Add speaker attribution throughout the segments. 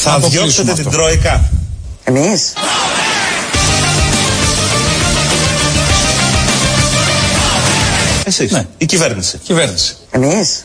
Speaker 1: Θα διώξετε την Τρόικα?
Speaker 2: Εμείς?
Speaker 1: Εσείς?
Speaker 3: Ναι.
Speaker 1: Η κυβέρνηση?
Speaker 3: Κυβέρνηση.
Speaker 2: Εμείς?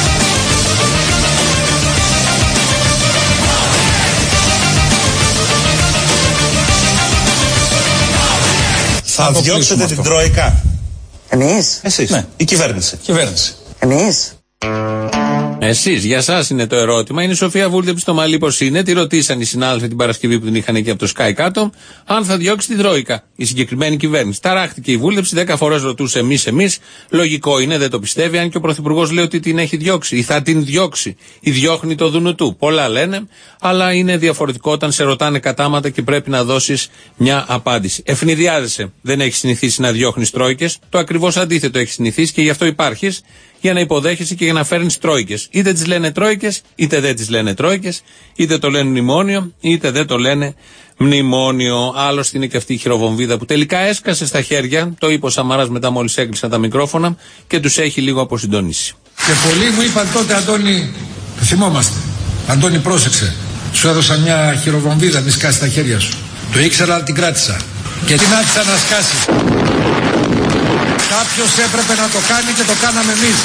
Speaker 1: Θα διώξετε την Τρόικα?
Speaker 2: Εμείς?
Speaker 1: Εσείς?
Speaker 3: Ναι.
Speaker 1: Η κυβέρνηση?
Speaker 3: Κυβέρνηση.
Speaker 2: Εμείς?
Speaker 4: Εσείς, για σας είναι το ερώτημα. Είναι η Σοφία Βούλτεψη στο Μαλί πως είναι. Τη ρωτήσαν οι συνάδελφοι την Παρασκευή που την είχαν εκεί από το Sky κάτω, αν θα διώξει την Τρόικα η συγκεκριμένη κυβέρνηση. Ταράχτηκε η Βούλτεψη, 10 φορές ρωτούσε εμείς. Λογικό είναι, δεν το πιστεύει, αν και ο Πρωθυπουργός λέει ότι την έχει διώξει ή θα την διώξει. Ή διώχνει το Δουνουτού. Πολλά λένε, αλλά είναι διαφορετικό όταν σε ρωτάνε κατάματα και πρέπει να δώσεις μια απάντηση. Ευνηδιάζεσαι. Δεν έχει συνηθίσει να διώχνεις Τρόικες. Το ακριβώς αντίθετο έχει συνηθίσει και γι' αυτό υπάρχεις. Για να υποδέχεσαι και για να φέρνεις Τρόικες. Είτε τις λένε Τρόικες, είτε δεν τις λένε Τρόικες, είτε το λένε μνημόνιο, είτε δεν το λένε μνημόνιο. Άλλωστε είναι και αυτή η χειροβομβίδα που τελικά έσκασε στα χέρια, το είπε ο Σαμαράς μετά μόλις έκλεισαν τα μικρόφωνα και τους έχει λίγο αποσυντονίσει.
Speaker 5: Και πολλοί μου είπαν τότε, Αντώνη, το θυμόμαστε, Αντώνη πρόσεξε, σου έδωσα μια χειροβομβίδα, μη σκάσει τα χέρια σου. Το ήξερα, αλλά την κράτησα. Και την άφησα να σκάσει. Κάποιος έπρεπε να το κάνει και το κάναμε εμείς.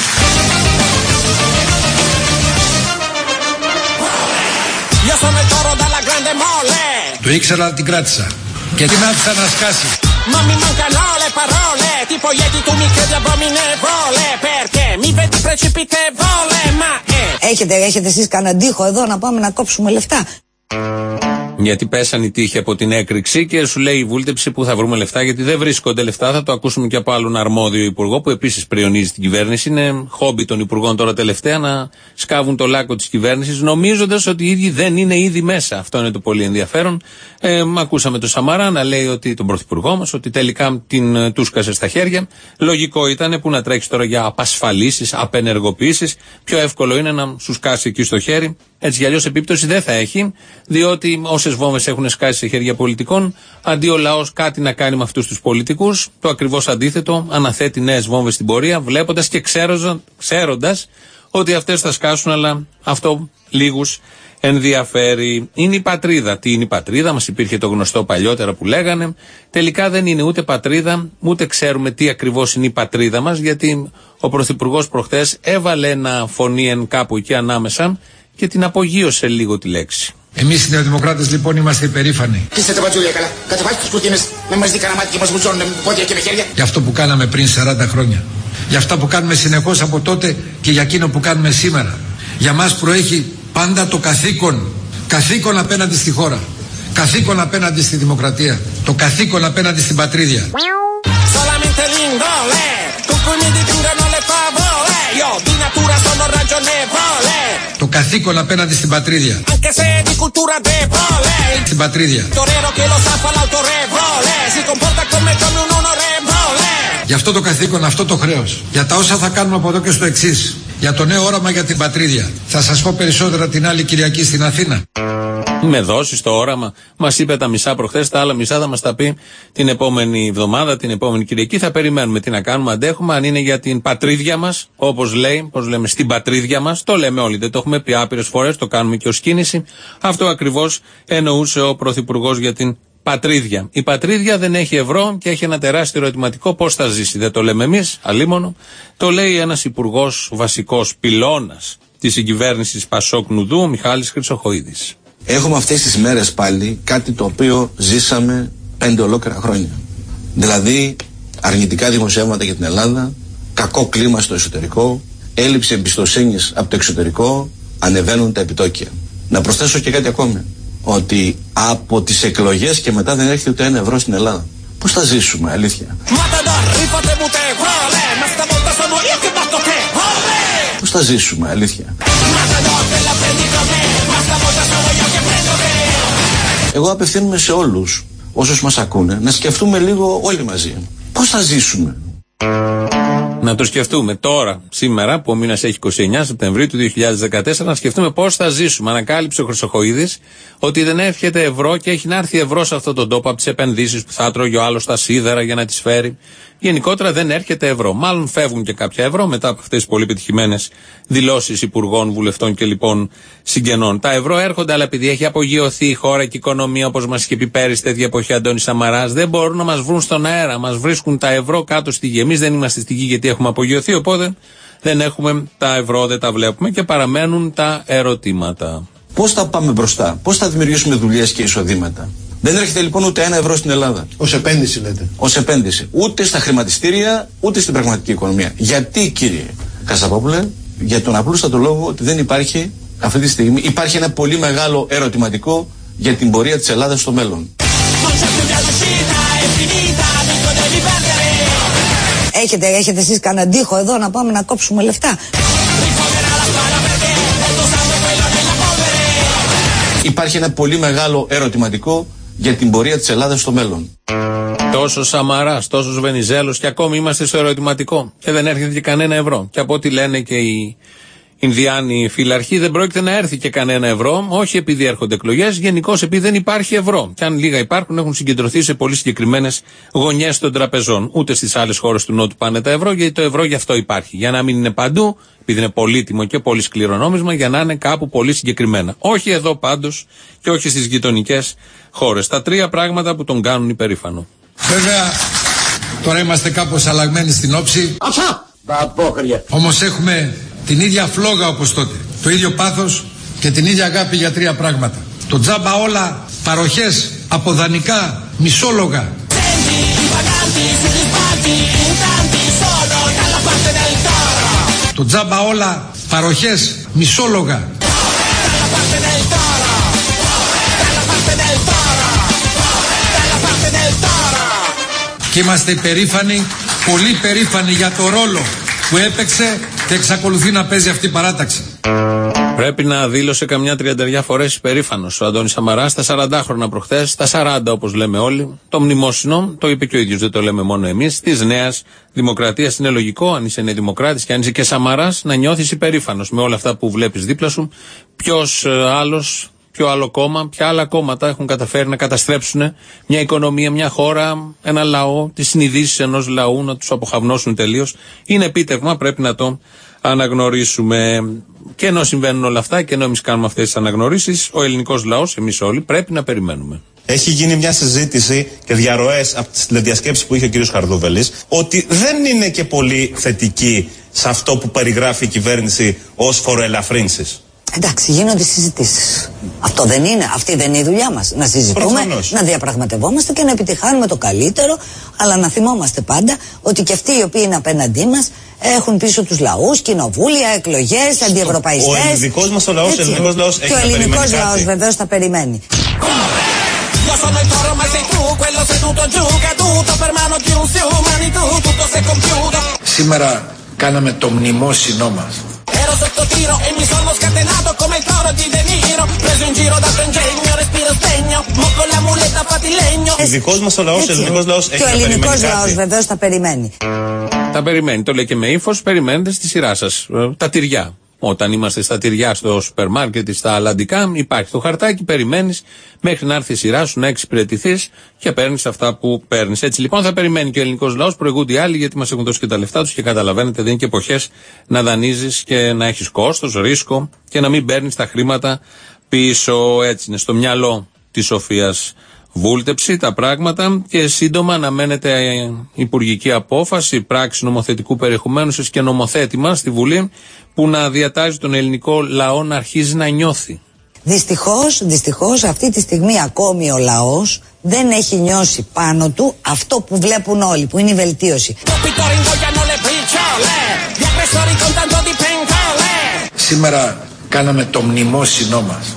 Speaker 5: Το ήξερα, αλλά την κράτησα. Και την άφησα να σκάσει.
Speaker 2: Έχετε εσείς κανέναν τοίχο εδώ να πάμε να κόψουμε λεφτά?
Speaker 4: Γιατί πέσαν οι τείχοι από την έκρηξη και σου λέει η Βούλτεψη που θα βρούμε λεφτά, γιατί δεν βρίσκονται λεφτά. Θα το ακούσουμε και από άλλον αρμόδιο υπουργό που επίσης πριονίζει την κυβέρνηση. Είναι χόμπι των υπουργών τώρα τελευταία να σκάβουν το λάκκο της κυβέρνησης, νομίζοντας ότι οι ίδιοι δεν είναι ήδη μέσα. Αυτό είναι το πολύ ενδιαφέρον. Ακούσαμε τον Σαμαρά να λέει ότι, τον πρωθυπουργό μας, ότι τελικά την τούσκασε στα χέρια. Λογικό ήταν που να τρέξει τώρα για απασφαλίσεις, απενεργοποιήσεις. Πιο εύκολο είναι να σου σκάσει εκεί στο χέρι. Έτσι κι αλλιώς επίπτωση δεν θα έχει, διότι όσες βόμβες έχουν σκάσει σε χέρια πολιτικών, αντί ο λαός κάτι να κάνει με αυτούς τους πολιτικούς, το ακριβώς αντίθετο, αναθέτει νέες βόμβες στην πορεία, βλέποντας και ξέροντας ότι αυτές θα σκάσουν, αλλά αυτό λίγους ενδιαφέρει. Είναι η πατρίδα. Τι είναι η πατρίδα? Μας υπήρχε το γνωστό παλιότερα που λέγανε. Τελικά δεν είναι ούτε πατρίδα, ούτε ξέρουμε τι ακριβώς είναι η πατρίδα μας, γιατί ο Πρωθυπουργός προχθές έβαλε ένα φωνήεν κάπου εκεί ανάμεσα και την απογείωσε λίγο τη λέξη.
Speaker 5: Εμείς οι νεοδημοκράτες λοιπόν είμαστε υπερήφανοι.
Speaker 6: Κλείστε τα μπατζούλια καλά. Κατεβάστε τους κουρτίνες. Με μας δει κανένα μάτι και μας βουτσώνουν με πόδια και με χέρια.
Speaker 5: Για αυτό που κάναμε πριν 40 χρόνια. Για αυτά που κάνουμε συνεχώς από τότε και για εκείνο που κάνουμε σήμερα. Για μας προέχει πάντα το καθήκον. Καθήκον απέναντι στη χώρα. Καθήκον απέναντι στη δημοκρατία. Το καθήκον απέναντι στην πατρίδια. Το καθήκον απέναντι στην πατρίδια. Στην πατρίδια. Γι' αυτό το καθήκον, αυτό το χρέος. Για τα όσα θα κάνουμε από εδώ και στο εξής. Για το νέο όραμα για την πατρίδια. Θα σας πω περισσότερα την άλλη Κυριακή στην Αθήνα.
Speaker 4: Με δώσεις το όραμα. Μας είπε τα μισά προχθές, τα άλλα μισά θα μας τα πει την επόμενη εβδομάδα, την επόμενη Κυριακή. Θα περιμένουμε τι να κάνουμε, αντέχουμε. Αν είναι για την πατρίδια μας, όπως λέει, πώς λέμε, στην πατρίδια μας, το λέμε όλοι. Δεν το έχουμε πει άπειρες φορές, το κάνουμε και ως κίνηση. Αυτό ακριβώς εννοούσε ο Πρωθυπουργός για την πατρίδια. Η πατρίδια δεν έχει ευρώ και έχει ένα τεράστιο ερωτηματικό πώς θα ζήσει. Δεν το λέμε εμείς, αλίμονο. Το λέει ένας υπουργός βασικός πυλώνας της συγκυβέρνησης Πασόκ Νουδού, ο Μιχάλης Χρυσοχοΐδης.
Speaker 7: Έχουμε αυτές τις μέρες πάλι κάτι το οποίο ζήσαμε 5 ολόκληρα χρόνια. Δηλαδή αρνητικά δημοσιεύματα για την Ελλάδα, κακό κλίμα στο εσωτερικό, έλλειψη εμπιστοσύνης από το εξωτερικό, ανεβαίνουν τα επιτόκια. Να προσθέσω και κάτι ακόμη, ότι από τις εκλογές και μετά δεν έρχεται ούτε 1 ευρώ στην Ελλάδα. Πώς θα ζήσουμε, αλήθεια? Πώς θα ζήσουμε, αλήθεια? Εγώ απευθύνομαι σε όλους όσους μας ακούνε να σκεφτούμε λίγο όλοι μαζί. Πώς θα ζήσουμε?
Speaker 4: Να το σκεφτούμε τώρα, σήμερα, που ο μήνας έχει 29 Σεπτεμβρίου του 2014, να σκεφτούμε πώς θα ζήσουμε. Ανακάλυψε ο Χρυσοχοΐδης ότι δεν έρχεται ευρώ και έχει να έρθει ευρώ σε αυτόν τον τόπο από τις επενδύσεις που θα τρώγει ο άλλος στα σίδερα για να τις φέρει, Γενικότερα δεν έρχεται ευρώ. Μάλλον φεύγουν και κάποια ευρώ μετά από αυτές τις πολύ πετυχημένες δηλώσεις υπουργών, βουλευτών και λοιπόν συγγενών. Τα ευρώ έρχονται, αλλά επειδή έχει απογειωθεί η χώρα και η οικονομία, όπως μας είχε πει πέρυσι τέτοια εποχή Αντώνης Σαμαράς, δεν μπορούν να μας βρουν στον αέρα. Μας βρίσκουν τα ευρώ κάτω στη γη. Εμείς δεν είμαστε στη γη γιατί έχουμε απογειωθεί, οπότε δεν έχουμε τα ευρώ, δεν τα βλέπουμε και παραμένουν τα ερωτήματα.
Speaker 7: Πώς θα πάμε μπροστά, πώς θα δημιουργήσουμε δουλειές και εισοδήματα? Δεν έρχεται λοιπόν ούτε ένα ευρώ στην Ελλάδα.
Speaker 3: Ως επένδυση λέτε.
Speaker 7: Ως επένδυση. Ούτε στα χρηματιστήρια, ούτε στην πραγματική οικονομία. Γιατί, κύριε Κασαπόπουλε? Για τον απλούστατο λόγο ότι δεν υπάρχει αυτή τη στιγμή. Υπάρχει ένα πολύ μεγάλο ερωτηματικό για την πορεία της Ελλάδας στο μέλλον.
Speaker 2: Έχετε εσείς κανέναν τοίχο εδώ να πάμε να κόψουμε λεφτά?
Speaker 7: Υπάρχει ένα πολύ μεγάλο ερωτηματικό για την πορεία της Ελλάδας στο μέλλον.
Speaker 4: Τόσο Σαμαράς, τόσο Βενιζέλος και ακόμη είμαστε στο ερωτηματικό. Και δεν έρχεται και κανένα ευρώ. Και από ό,τι λένε και οι Ινδιάνοι φυλαρχοί, δεν πρόκειται να έρθει και κανένα ευρώ. Όχι επειδή έρχονται εκλογές, γενικώς επειδή δεν υπάρχει ευρώ. Και αν λίγα υπάρχουν, έχουν συγκεντρωθεί σε πολύ συγκεκριμένες γωνιές των τραπεζών. Ούτε στις άλλες χώρες του Νότου πάνε τα ευρώ, γιατί το ευρώ γι' αυτό υπάρχει. Για να μην είναι παντού, επειδή είναι πολύτιμο και πολύ σκληρό νόμισμα, για να είναι κάπου πολύ συγκεκριμένα. Όχι εδώ πάντως και όχι στις γειτονικές χώρες. Τα τρία πράγματα που τον κάνουν υπερήφανο.
Speaker 5: Βέβαια, τώρα είμαστε κάπως αλλαγμένοι στην όψη. Όμως έχουμε την ίδια φλόγα όπως τότε. Το ίδιο πάθος και την ίδια αγάπη για τρία πράγματα. Το τζάμπα όλα, παροχές, αποδανικά, μισόλογα. Το τζάμπα όλα, παροχές, μισόλογα. Και είμαστε υπερήφανοι, πολύ περήφανοι για το ρόλο που έπαιξε και εξακολουθεί να παίζει αυτή η παράταξη.
Speaker 4: Πρέπει να δήλωσε καμιά 30 φορές υπερήφανος ο Αντώνης Σαμαράς στα 40 χρόνια προχθές, στα 40 όπως λέμε όλοι. Το μνημόσυνο, το είπε και ο ίδιος, δεν το λέμε μόνο εμείς, της Νέας Δημοκρατίας. Είναι λογικό, αν είσαι Νέα Δημοκράτης και αν είσαι και Σαμαράς, να νιώθεις υπερήφανος με όλα αυτά που βλέπεις δίπλα σου. Ποιος άλλος, ποιο άλλο κόμμα, ποια άλλα κόμματα έχουν καταφέρει να καταστρέψουν μια οικονομία, μια χώρα, ένα λαό, τις συνειδήσεις ενός λαού, να τους αποχαυνώσουν τελείως. Είναι επίτευγμα, πρέπει να το αναγνωρίσουμε. Και ενώ συμβαίνουν όλα αυτά και ενώ εμείς κάνουμε αυτές τις αναγνωρίσεις, ο ελληνικός λαός, εμείς όλοι, πρέπει να περιμένουμε.
Speaker 1: Έχει γίνει μια συζήτηση και διαρροές από τις τηλεδιασκέψεις που είχε ο κ. Χαρδούβελης ότι δεν είναι και πολύ θετική σε αυτό που περιγράφει η κυβέρνηση ως φοροελαφρύνσεις.
Speaker 2: Εντάξει, γίνονται συζητήσεις. Αυτό δεν είναι, αυτή δεν είναι η δουλειά μας. Να συζητούμε,
Speaker 1: προφανώς,
Speaker 2: να διαπραγματευόμαστε και να επιτυχάνουμε το καλύτερο, αλλά να θυμόμαστε πάντα ότι και αυτοί οι οποίοι είναι απέναντί μας έχουν πίσω τους λαούς, κοινοβούλια, εκλογές, αντιευρωπαϊστές.
Speaker 1: Ο ελληνικός μας ο λαός, έχει
Speaker 2: και ο ελληνικός λαός βεβαίως θα περιμένει.
Speaker 5: Σήμερα κάναμε το μνημόσυνό μας.
Speaker 1: Ο δικός μας ο λαός, ο ελληνικός λαός έχει
Speaker 2: και ο ελληνικός λαός βεβαίως θα περιμένει.
Speaker 4: Τα περιμένει, το λέει και με ύφος, περιμένετε στη σειρά σας. Τα τυριά. Όταν είμαστε στα τυριά στο σούπερ μάρκετ ή στα αλλαντικά, υπάρχει το χαρτάκι, περιμένεις μέχρι να έρθει η σειρά σου να εξυπηρετηθείς και παίρνεις αυτά που παίρνεις. Έτσι λοιπόν θα περιμένει και ο ελληνικός λαός, προηγούνται οι άλλοι γιατί μας έχουν δώσει και τα λεφτά τους και καταλαβαίνετε δεν είναι και εποχές να δανείζεις και να έχεις κόστος, ρίσκο και να μην παίρνεις τα χρήματα πίσω. Έτσι είναι στο μυαλό της Σοφίας Βούλτεψη τα πράγματα και σύντομα αναμένεται υπουργική απόφαση, πράξη νομοθετικού περιεχομένου και νομοθέτημα στη Βουλή που να διατάζει τον ελληνικό λαό να αρχίζει να νιώθει.
Speaker 2: Δυστυχώς αυτή τη στιγμή ακόμη ο λαός δεν έχει νιώσει πάνω του αυτό που βλέπουν όλοι, που είναι η βελτίωση.
Speaker 5: Σήμερα κάναμε το μνημόσυνό μας.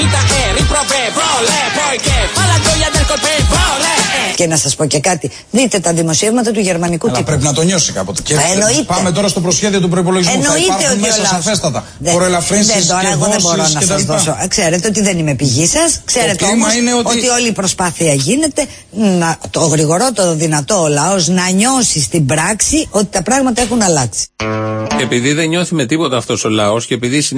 Speaker 2: Και να σας πω και κάτι, δείτε τα δημοσιεύματα του γερμανικού τύπου.
Speaker 8: Αλλά πρέπει να το νιώσει κάποτε. Και πάμε τώρα στο προσχέδιο του προϋπολογισμού. Θα υπάρχουν μέσα σαφέστατα φοροελαφρύνσεις και δόσεις και τα λοιπά.
Speaker 2: Ξέρετε ότι δεν είμαι πηγή σας. Ξέρετε όμως ότι όλη η προσπάθεια γίνεται το γρηγορότερο δυνατό ο λαός να νιώσει στην πράξη ότι τα πράγματα έχουν αλλάξει.
Speaker 4: Και επειδή δεν νιώθει με τίποτα αυτός ο λαός και επειδή συνέχεια γίνονται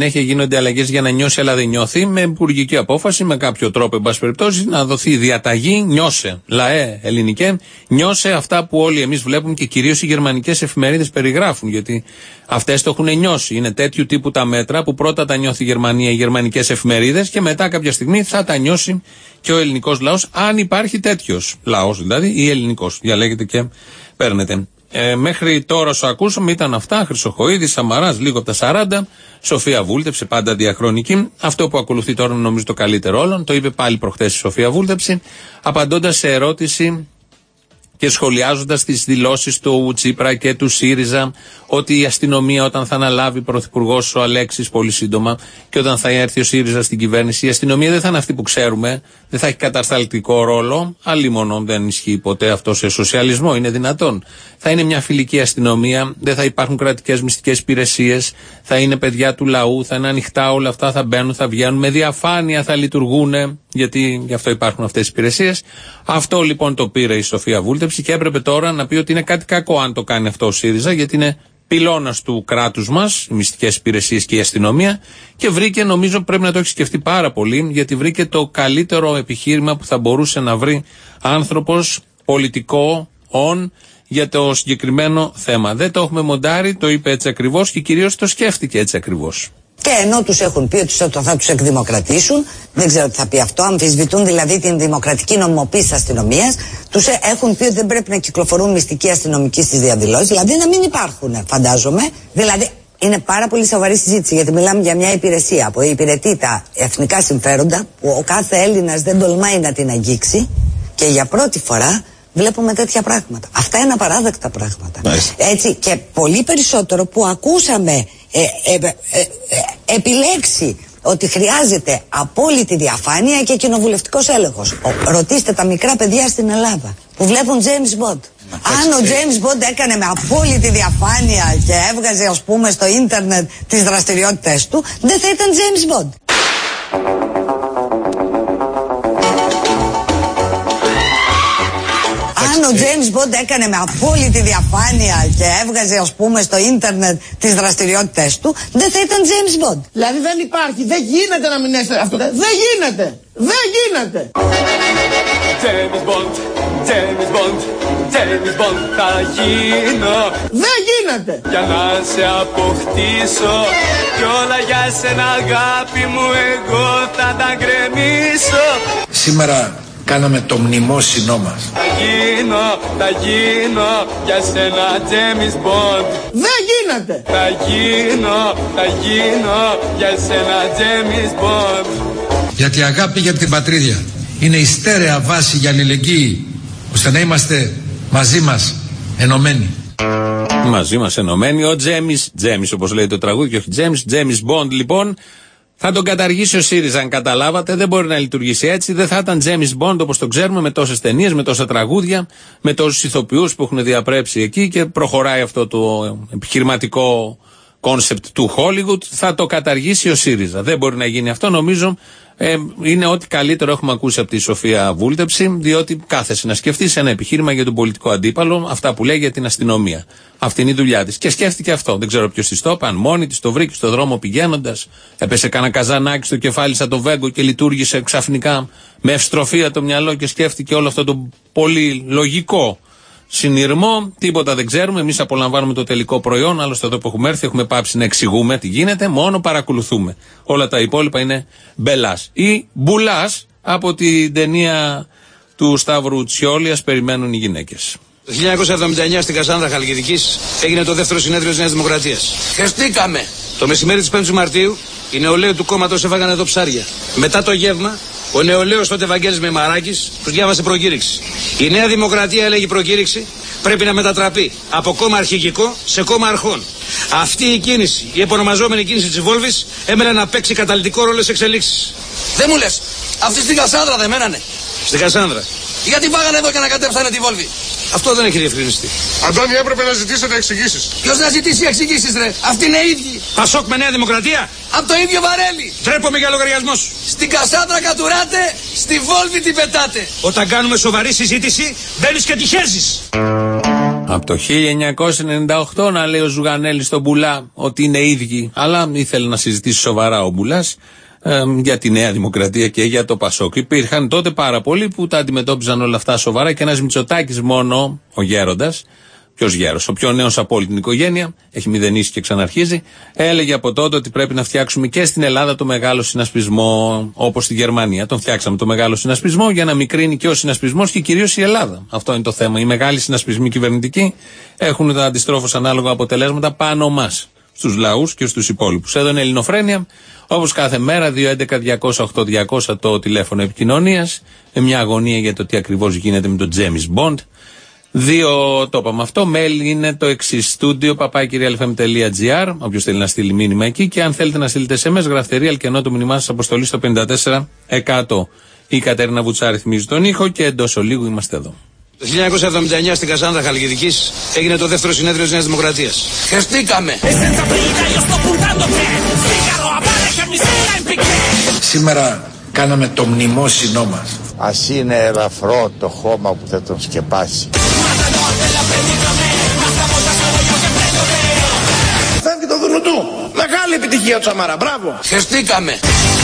Speaker 4: γίνονται αλλαγές για να νιώσει, αλλά δεν νιώθει. Με υπουργική απόφαση, με κάποιο τρόπο, εν πάση περιπτώσει, να δοθεί διαταγή, νιώσε. Λαέ, ελληνικέ, νιώσε αυτά που όλοι εμείς βλέπουμε και κυρίως οι γερμανικές εφημερίδες περιγράφουν. Γιατί αυτές το έχουν νιώσει. Είναι τέτοιου τύπου τα μέτρα που πρώτα τα νιώθει η Γερμανία, οι γερμανικές εφημερίδες, και μετά κάποια στιγμή θα τα νιώσει και ο ελληνικός λαός, αν υπάρχει τέτοιος λαός δηλαδή, ή ελληνικός. Διαλέγετε και παίρνετε. Μέχρι τώρα όσο ακούσαμε ήταν αυτά. Χρυσοχοΐδης, Σαμαράς, λίγο από τα 40. Σοφία Βούλτεψη, πάντα διαχρονική. Αυτό που ακολουθεί τώρα νομίζω το καλύτερο όλων. Το είπε πάλι προχθές η Σοφία Βούλτεψη, απαντώντας σε ερώτηση και σχολιάζοντας τις δηλώσεις του Τσίπρα και του ΣΥΡΙΖΑ ότι η αστυνομία, όταν θα αναλάβει πρωθυπουργός ο Αλέξης πολύ σύντομα και όταν θα έρθει ο ΣΥΡΙΖΑ στην κυβέρνηση, η αστυνομία δεν θα είναι αυτή που ξέρουμε, δεν θα έχει κατασταλτικό ρόλο, αλλήμονο δεν ισχύει ποτέ αυτό σε σοσιαλισμό, είναι δυνατόν. Θα είναι μια φιλική αστυνομία, δεν θα υπάρχουν κρατικές μυστικές υπηρεσίες, θα είναι παιδιά του λαού, θα είναι ανοιχτά όλα αυτά, θα μπαίνουν, θα βγαίνουν, με διαφάνεια θα λειτουργούν, γιατί γι' αυτό υπάρχουν αυτές οι υπηρεσίες. Αυτό λοιπόν το πήρε η Σοφία Βούλτεψη και έπρεπε τώρα να πει ότι είναι κάτι κακό αν το κάνει αυτό ο ΣΥΡΙΖΑ, γιατί είναι πυλώνας του κράτους μας, οι μυστικές υπηρεσίες και η αστυνομία, και βρήκε, νομίζω πρέπει να το έχει σκεφτεί πάρα πολύ, γιατί βρήκε το καλύτερο επιχείρημα που θα μπορούσε να βρει άνθρωπος πολιτικό για το συγκεκριμένο θέμα. Δεν το έχουμε μοντάρει, το είπε έτσι ακριβώς και κυρίως το σκέφτηκε έτσι ακριβώς.
Speaker 2: Και ενώ τους έχουν πει ότι θα τους εκδημοκρατήσουν, δεν ξέρω τι θα πει αυτό, αμφισβητούν δηλαδή την δημοκρατική νομιμοποίηση της αστυνομίας, τους έχουν πει ότι δεν πρέπει να κυκλοφορούν μυστικοί αστυνομικοί στις διαδηλώσεις, δηλαδή να μην υπάρχουν, φαντάζομαι. Δηλαδή είναι πάρα πολύ σοβαρή συζήτηση, γιατί μιλάμε για μια υπηρεσία που υπηρετεί τα εθνικά συμφέροντα, που ο κάθε Έλληνας δεν τολμάει να την αγγίξει, και για πρώτη φορά βλέπουμε τέτοια πράγματα. Αυτά είναι απαράδεκτα πράγματα. Έτσι, και πολύ περισσότερο που ακούσαμε επιλέξει ότι χρειάζεται απόλυτη διαφάνεια και κοινοβουλευτικός έλεγχος. Ρωτήστε τα μικρά παιδιά στην Ελλάδα που βλέπουν James Bond. Αν ο James Bond έκανε με απόλυτη διαφάνεια και έβγαζε, ας πούμε, στο ίντερνετ τις δραστηριότητες του, δεν θα ήταν James Bond. Αν ο James Bond έκανε με απόλυτη διαφάνεια και έβγαζε, ας πούμε, στο ίντερνετ τις δραστηριότητες του, δεν θα ήταν James Bond.
Speaker 3: Δηλαδή δεν υπάρχει, δεν γίνεται να μην είστε αυτό. Δεν γίνεται, δεν γίνεται.
Speaker 9: James Bond, James Bond, James Bond θα γίνω.
Speaker 3: Δεν γίνεται.
Speaker 9: Για να σε αποκτήσω κι όλα για σένα αγάπη μου εγώ θα τα γκρεμίσω.
Speaker 5: Σήμερα κάναμε το μνημόσυνό μας.
Speaker 9: Θα γίνω για σένα James Bond.
Speaker 3: Δεν γίνεται.
Speaker 9: Θα γίνω για σένα James Bond.
Speaker 5: Γιατί η αγάπη για την πατρίδια είναι η στέρεα βάση για αλληλεγγύη, ώστε να είμαστε μαζί μας ενωμένοι.
Speaker 4: Μαζί μας ενωμένοι. Ο Τζέμις όπως λέει το τραγούδι και όχι James Bond λοιπόν. Θα τον καταργήσει ο ΣΥΡΙΖΑ, αν καταλάβατε. Δεν μπορεί να λειτουργήσει έτσι. Δεν θα ήταν James Bond όπως το ξέρουμε, με τόσες ταινίες, με τόσα τραγούδια, με τόσους ηθοποιούς που έχουν διαπρέψει εκεί, και προχωράει αυτό το επιχειρηματικό κόνσεπτ του Hollywood. Θα το καταργήσει ο ΣΥΡΙΖΑ. Δεν μπορεί να γίνει αυτό. Νομίζω είναι ό,τι καλύτερο έχουμε ακούσει από τη Σοφία Βούλτεψη, διότι κάθεσαι να σκεφτείς ένα επιχείρημα για τον πολιτικό αντίπαλο, αυτά που λέει για την αστυνομία. Αυτή είναι η δουλειά της. Και σκέφτηκε αυτό. Δεν ξέρω ποιος της το είπε, αν μόνη της το βρήκε στο δρόμο πηγαίνοντας, έπεσε κανένα καζανάκι στο κεφάλι σαν το Βέγκο και λειτουργήσε ξαφνικά με ευστροφία το μυαλό και σκέφτηκε όλο αυτό το πολύ λογικό συνειρμό. Τίποτα δεν ξέρουμε. Εμείς απολαμβάνουμε το τελικό προϊόν. Άλλωστε, εδώ που έχουμε έρθει, έχουμε πάψει να εξηγούμε τι γίνεται. Μόνο παρακολουθούμε. Όλα τα υπόλοιπα είναι μπελάς ή μπουλάς από την ταινία του Σταύρου Τσιόλιας. Περιμένουν οι γυναίκες.
Speaker 10: Το 1979 στην Κασάνδρα Χαλκιδικής έγινε το δεύτερο συνέδριο της Νέας Δημοκρατίας.
Speaker 3: Χεστήκαμε.
Speaker 10: Το μεσημέρι της 5ης Μαρτίου οι νεολαίοι του κόμματος έφαγαν εδώ ψάρια. Μετά το γεύμα, ο νεολαίος τότε Βαγγέλης Μεμαράκης τους διάβασε προκήρυξη. Η Νέα Δημοκρατία, έλεγε προκήρυξη, πρέπει να μετατραπεί από κόμμα αρχηγικό σε κόμμα αρχών. Αυτή η κίνηση, η επωνομαζόμενη κίνηση της Βόλβης, έμενε να παίξει καταλυτικό ρόλο στις εξελίξεις.
Speaker 3: Δεν μου λες, αυτοί στην Κασάνδρα δεν μένανε?
Speaker 10: Στην Κασάνδρα.
Speaker 3: Γιατί πάγανε εδώ και ανακατέψανε τη Βόλβη?
Speaker 10: Αυτό δεν έχει διευκρινιστεί.
Speaker 11: Αντώνη, έπρεπε να ζητήσετε εξηγήσεις.
Speaker 3: Ποιος να ζητήσει εξηγήσεις, ρε? Αυτοί είναι ίδιοι.
Speaker 10: Πασόκ με Νέα Δημοκρατία.
Speaker 3: Από το ίδιο βαρέλι.
Speaker 10: Τρέπομαι για λογαριασμό σου.
Speaker 3: Στην Κασάνδρα κατουράτε, στη Βόλβη την πετάτε.
Speaker 10: Όταν κάνουμε σοβαρή συζήτηση, μπαίνεις και τη χέζεις.
Speaker 4: Από το 1998 να λέει ο Ζουγανέλης στον Μπουλά ότι είναι ίδιοι, αλλά ήθελε να συζητήσει σοβαρά ο Μπουλάς για τη Νέα Δημοκρατία και για το Πασόκ. Υπήρχαν τότε πάρα πολλοί που τα αντιμετώπιζαν όλα αυτά σοβαρά και ένας Μητσοτάκης μόνο, ο γέροντας, ποιος γέρος, ο πιο νέος από όλη την οικογένεια, έχει μηδενίσει και ξαναρχίζει, έλεγε από τότε ότι πρέπει να φτιάξουμε και στην Ελλάδα το μεγάλο συνασπισμό, όπως στη Γερμανία. Τον φτιάξαμε το μεγάλο συνασπισμό για να μικρύνει και ο συνασπισμός και κυρίως η Ελλάδα. Αυτό είναι το θέμα. Οι μεγάλοι συνασπισμοί κυβερνητικοί έχουν τα αντιστρόφως ανάλογα αποτελέσματα πάνω μας, στους λαούς και στους υπόλοιπους. Εδώ είναι Ελληνοφρένεια, όπως κάθε μέρα, 211-200-8200 το τηλέφωνο επικοινωνίας, με μια αγωνία για το τι ακριβώς γίνεται με τον James Bond. Το είπαμε αυτό. Mail είναι το εξής: studio@realfm.gr. Όποιος θέλει να στείλει μήνυμα εκεί, και αν θέλετε να στείλετε SMS, γραφτερή αλκενό το μήνυμά σας αποστολή στο 54-100. Η Κατερίνα Βουτσάρη θυμίζει τον ήχο και εντός ολίγου είμαστε εδώ.
Speaker 10: Το 1979 στην Κασάνδρα Χαλκιδικής έγινε το δεύτερο συνέδριο της Νέας Δημοκρατίας. Χεστήκαμε!
Speaker 5: Σήμερα κάναμε το μνημόσυνό μας.
Speaker 12: Ας είναι ελαφρό το χώμα που θα τον σκεπάσει.
Speaker 3: Φεύγει το δουνουτού. Μεγάλη επιτυχία του Σαμαρά. Μπράβο.
Speaker 10: Χεστήκαμε!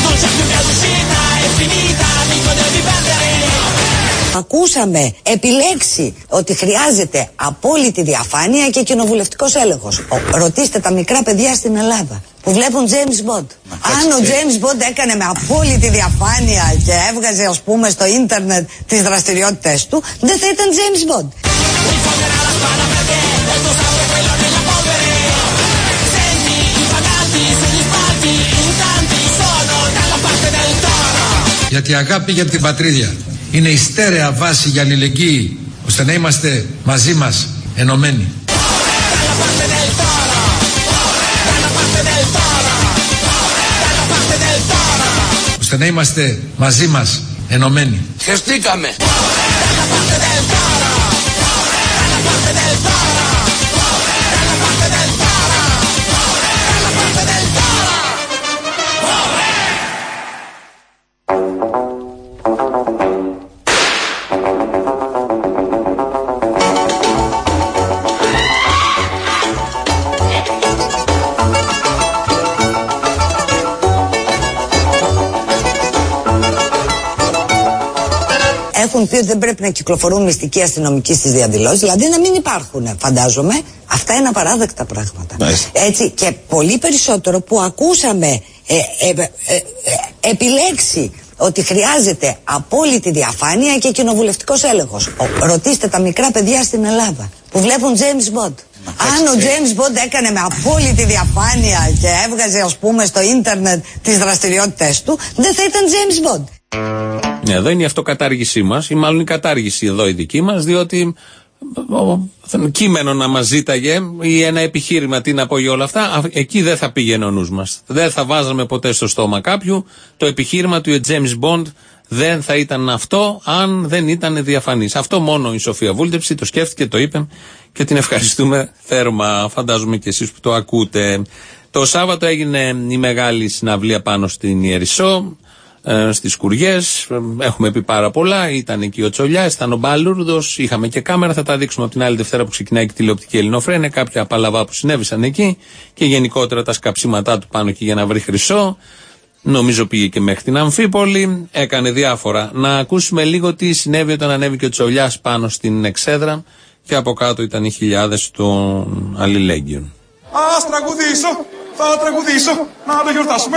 Speaker 2: Ακούσαμε επιλέξει ότι χρειάζεται απόλυτη διαφάνεια και κοινοβουλευτικός έλεγχος. Ρωτήστε τα μικρά παιδιά στην Ελλάδα που βλέπουν James Bond. Αν ο James Bond έκανε με απόλυτη διαφάνεια και έβγαζε, ας πούμε, στο ίντερνετ τις δραστηριότητες του, δεν θα ήταν James Bond.
Speaker 5: Γιατί η αγάπη για την πατρίδα είναι η στέρεα βάση για αλληλεγγύη, ώστε να είμαστε μαζί μας ενωμένοι. Ώστε να είμαστε μαζί μας ενωμένοι.
Speaker 10: Χεστήκαμε!
Speaker 2: Έχουν πει ότι δεν πρέπει να κυκλοφορούν μυστικοί αστυνομικοί στις διαδηλώσεις, δηλαδή να μην υπάρχουν, φαντάζομαι. Αυτά είναι απαράδεκτα πράγματα. Έτσι, και πολύ περισσότερο που ακούσαμε επιλέξει ότι χρειάζεται απόλυτη διαφάνεια και κοινοβουλευτικός έλεγχος. Ρωτήστε τα μικρά παιδιά στην Ελλάδα που βλέπουν James Bond. Αν ο James Bond έκανε με απόλυτη διαφάνεια και έβγαζε, ας πούμε, στο ίντερνετ τις δραστηριότητες του, δεν θα ήταν James Bond.
Speaker 4: Εδώ είναι η αυτοκατάργησή μας, ή μάλλον η κατάργηση εδώ η δική μας, διότι κείμενο να μας ζήταγε ή ένα επιχείρημα, τι να πω για όλα αυτά, εκεί δεν θα πήγαινε ο νους μας. Δεν θα βάζαμε ποτέ στο στόμα κάποιου το επιχείρημα του James Bond. Δεν θα ήταν αυτό αν δεν ήταν διαφανής. Αυτό μόνο η Σοφία Βούλτεψη το σκέφτηκε, το είπε και την ευχαριστούμε θέρμα. Φαντάζομαι και εσείς που το ακούτε. Το Σάββατο έγινε η μεγάλη συναυλία πάνω στην Ιερισσό, στις Κουριές. Έχουμε πει πάρα πολλά. Ήταν εκεί ο Τσολιάς, ήταν ο Μπαλούρδος. Είχαμε και κάμερα. Θα τα δείξουμε από την άλλη Δευτέρα που ξεκινάει και τηλεοπτική Ελληνοφρένεια. Κάποια παλαβά που συνέβησαν εκεί και γενικότερα τα σκαψίματά του πάνω εκεί για να βρει χρυσό. Νομίζω πήγε και μέχρι την Αμφίπολη. Έκανε διάφορα. Να ακούσουμε λίγο τι συνέβη όταν ανέβηκε ο Τσολιάς πάνω στην Εξέδρα και από κάτω ήταν οι χιλιάδες των αλληλέγγυων.
Speaker 13: Ας τραγουδήσω, θα τραγουδήσω, να το γιορτάσουμε.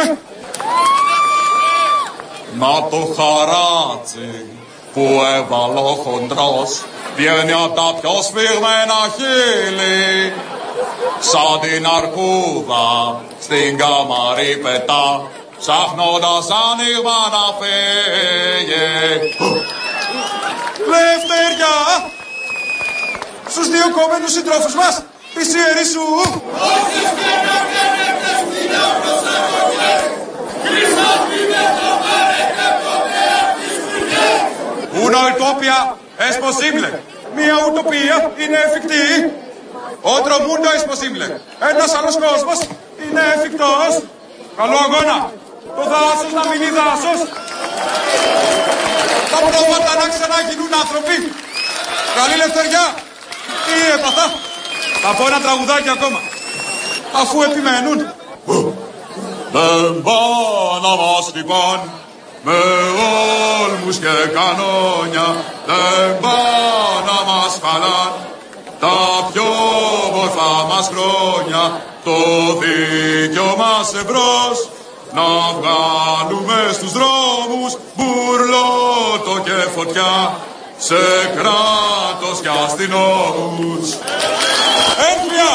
Speaker 13: Να το χαράτσι που έβαλε ο χοντρός βγαίνει απ' τα πιο σφιγμένα χείλη. Σαν την αρκούδα στην καμαρή πετά, ψάχνοντας άνοιγμα να φύγει. Λευτεριά στους δύο κομμένους συντρόφους μας της Ιερισσού. Una utopia es posible. Μια ουτοπία είναι εφικτή. Otro mundo es posible. Ένας άλλος κόσμος είναι εφικτός. Καλό αγώνα. Το δάσος να μείνει δάσος. Τα πρόβατα να ξαναγίνουν άνθρωποι. Καλή ελευθεριά. Τι έπαθα. Θα πω ένα τραγουδάκι ακόμα. Αφού επιμένουν. Δεν πά να μας λοιπόν με όλμους και κανόνια. Δεν πά να μας χαλάν τα πιο βορφά μας χρόνια. Το δίκαιο μας εμπρός να βγάλουμε στους δρόμους μπουρλότο και φωτιά σε κράτος και αστυνόμους. Ένφια!